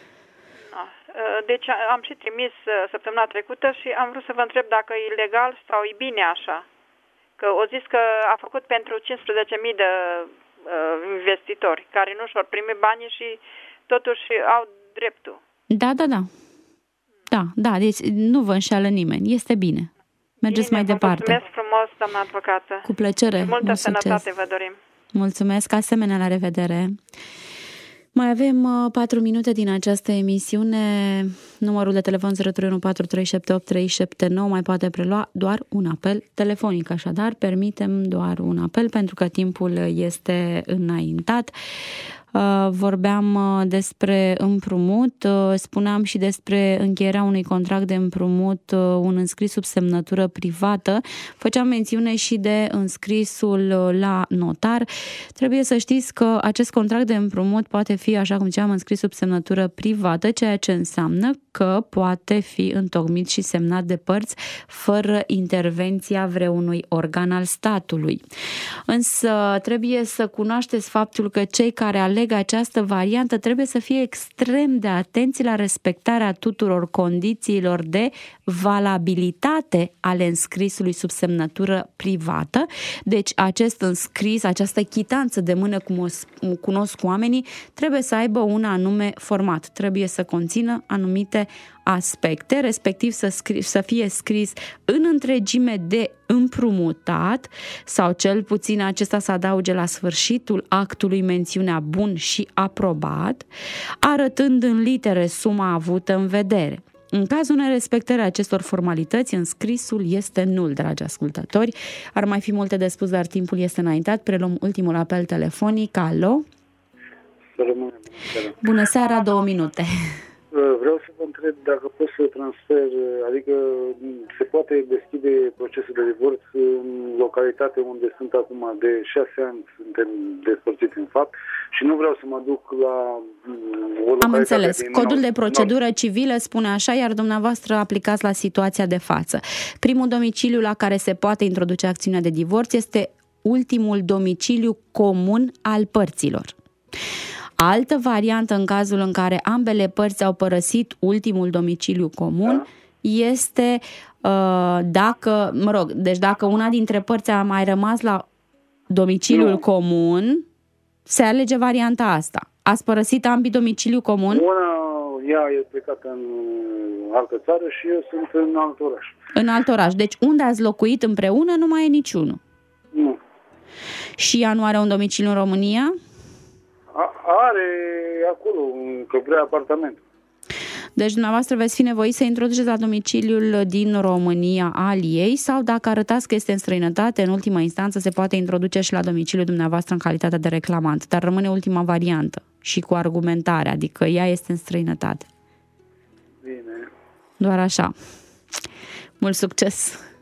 Speaker 8: Deci am și trimis săptămâna trecută și am vrut să vă întreb dacă e legal sau e bine așa. Că o zis că a făcut pentru cincisprezece mii de uh, investitori care nu și-au primit banii și totuși au dreptul.
Speaker 2: Da, da, da. Da, da, deci nu vă înșeală nimeni. Este bine. Mergeți bine, mai departe.
Speaker 8: Mulțumesc frumos, doamna advocată.
Speaker 2: Cu plăcere.
Speaker 8: Și multă sănătate vă dorim.
Speaker 2: Mulțumesc, asemenea, la revedere. Mai avem uh, patru minute din această emisiune. Numărul de telefon zero trei unu patru trei șapte opt trei șapte nouă mai poate prelua doar un apel telefonic. Așadar, permitem doar un apel pentru că timpul este înaintat. Uh, vorbeam uh, despre împrumut, uh, spuneam și despre încheierea unui contract de împrumut, uh, un înscris sub semnătură privată. Făceam mențiune și de înscrisul uh, la notar. Trebuie să știți că acest contract de împrumut poate fi, așa cum ziceam, înscris sub semnătură privată, ceea ce înseamnă că poate fi întocmit și semnat de părți fără intervenția vreunui organ al statului. Însă trebuie să cunoașteți faptul că cei care aleg această variantă trebuie să fie extrem de atenți la respectarea tuturor condițiilor de valabilitate ale înscrisului sub semnătură privată. Deci acest înscris, această chitanță de mână, cum o cunosc oamenii, trebuie să aibă un anume format. Trebuie să conțină anumite aspecte, respectiv să, scri, să fie scris în întregime de împrumutat sau cel puțin acesta să adauge la sfârșitul actului mențiunea bun și aprobat, arătând în litere suma avută în vedere. În cazul nerespectării acestor formalități, înscrisul este nul, dragi ascultători. Ar mai fi multe de spus, dar timpul este înaintat. Preluăm ultimul apel telefonic. Alo? Bună seara, două minute.
Speaker 9: Vreau să vă întreb dacă pot să transfer, adică se poate deschide procesul de divorț în localitate unde sunt acum de șase ani, suntem despărțiți în fapt și nu vreau să mă duc la o localitate.
Speaker 2: Am înțeles. Codul
Speaker 9: nou,
Speaker 2: de procedură
Speaker 9: nou.
Speaker 2: civilă spune așa, iar dumneavoastră aplicați la situația de față. Primul domiciliu la care se poate introduce acțiunea de divorț este ultimul domiciliu comun al părților. Altă variantă, în cazul în care ambele părți au părăsit ultimul domiciliu comun, da. este uh, dacă, mă rog, deci dacă una dintre părți a mai rămas la domiciliul nu. comun, se alege varianta asta. Ați părăsit ambii domiciliu comun?
Speaker 9: Una, ea e plecată în altă țară și eu sunt în alt oraș.
Speaker 2: În alt oraș. Deci unde ați locuit împreună nu mai e niciunul.
Speaker 9: Nu.
Speaker 2: Și ea nu are un domiciliu în România?
Speaker 9: Are acolo, că vrea apartament.
Speaker 2: Deci dumneavoastră veți fi nevoiți să introduceți la domiciliul din România al ei sau dacă arătați că este în străinătate, în ultima instanță se poate introduce și la domiciliul dumneavoastră în calitate de reclamant, dar rămâne ultima variantă și cu argumentare, adică ea este în străinătate.
Speaker 9: Bine.
Speaker 2: Doar așa. Mult succes!
Speaker 9: Mulțumesc.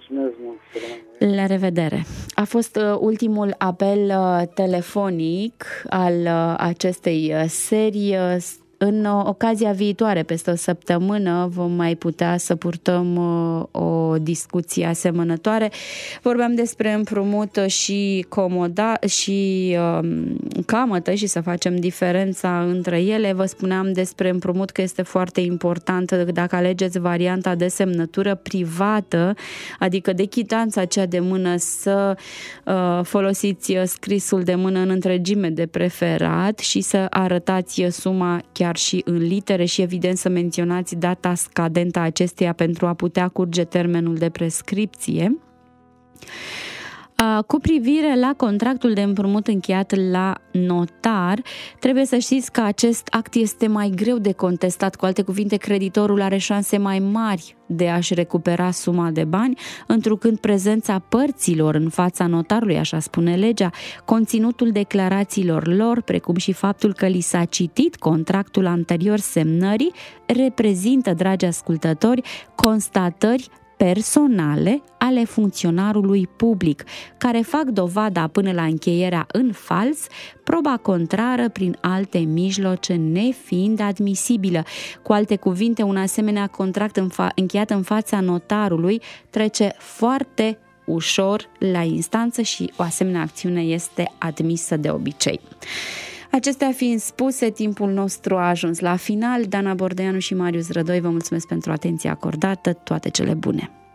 Speaker 9: mulțumesc mult.
Speaker 2: La revedere. A fost uh, ultimul apel uh, telefonic al uh, acestei uh, serii. Uh, În ocazia viitoare, peste o săptămână, vom mai putea să purtăm o discuție asemănătoare. Vorbeam despre împrumut și comoda și um, camătă și să facem diferența între ele. Vă spuneam despre împrumut că este foarte important dacă alegeți varianta de semnătură privată, adică de chitanța cea de mână, să uh, folosiți scrisul de mână în întregime de preferat și să arătați suma chiar și în litere și evident să menționați data scadentă a acesteia pentru a putea curge termenul de prescripție. Cu privire la contractul de împrumut încheiat la notar, trebuie să știți că acest act este mai greu de contestat. Cu alte cuvinte, creditorul are șanse mai mari de a-și recupera suma de bani, întrucând prezența părților în fața notarului, așa spune legea, conținutul declarațiilor lor, precum și faptul că li s-a citit contractul anterior semnării, reprezintă, dragi ascultători, constatări personale ale funcționarului public, care fac dovada până la încheierea în fals, proba contrară prin alte mijloace nefiind admisibilă. Cu alte cuvinte, un asemenea contract în fa- încheiat în fața notarului trece foarte ușor la instanță și o asemenea acțiune este admisă de obicei. Acestea fiind spuse, timpul nostru a ajuns la final. Dana Bordeanu și Marius Rădoi, vă mulțumesc pentru atenția acordată. Toate cele bune!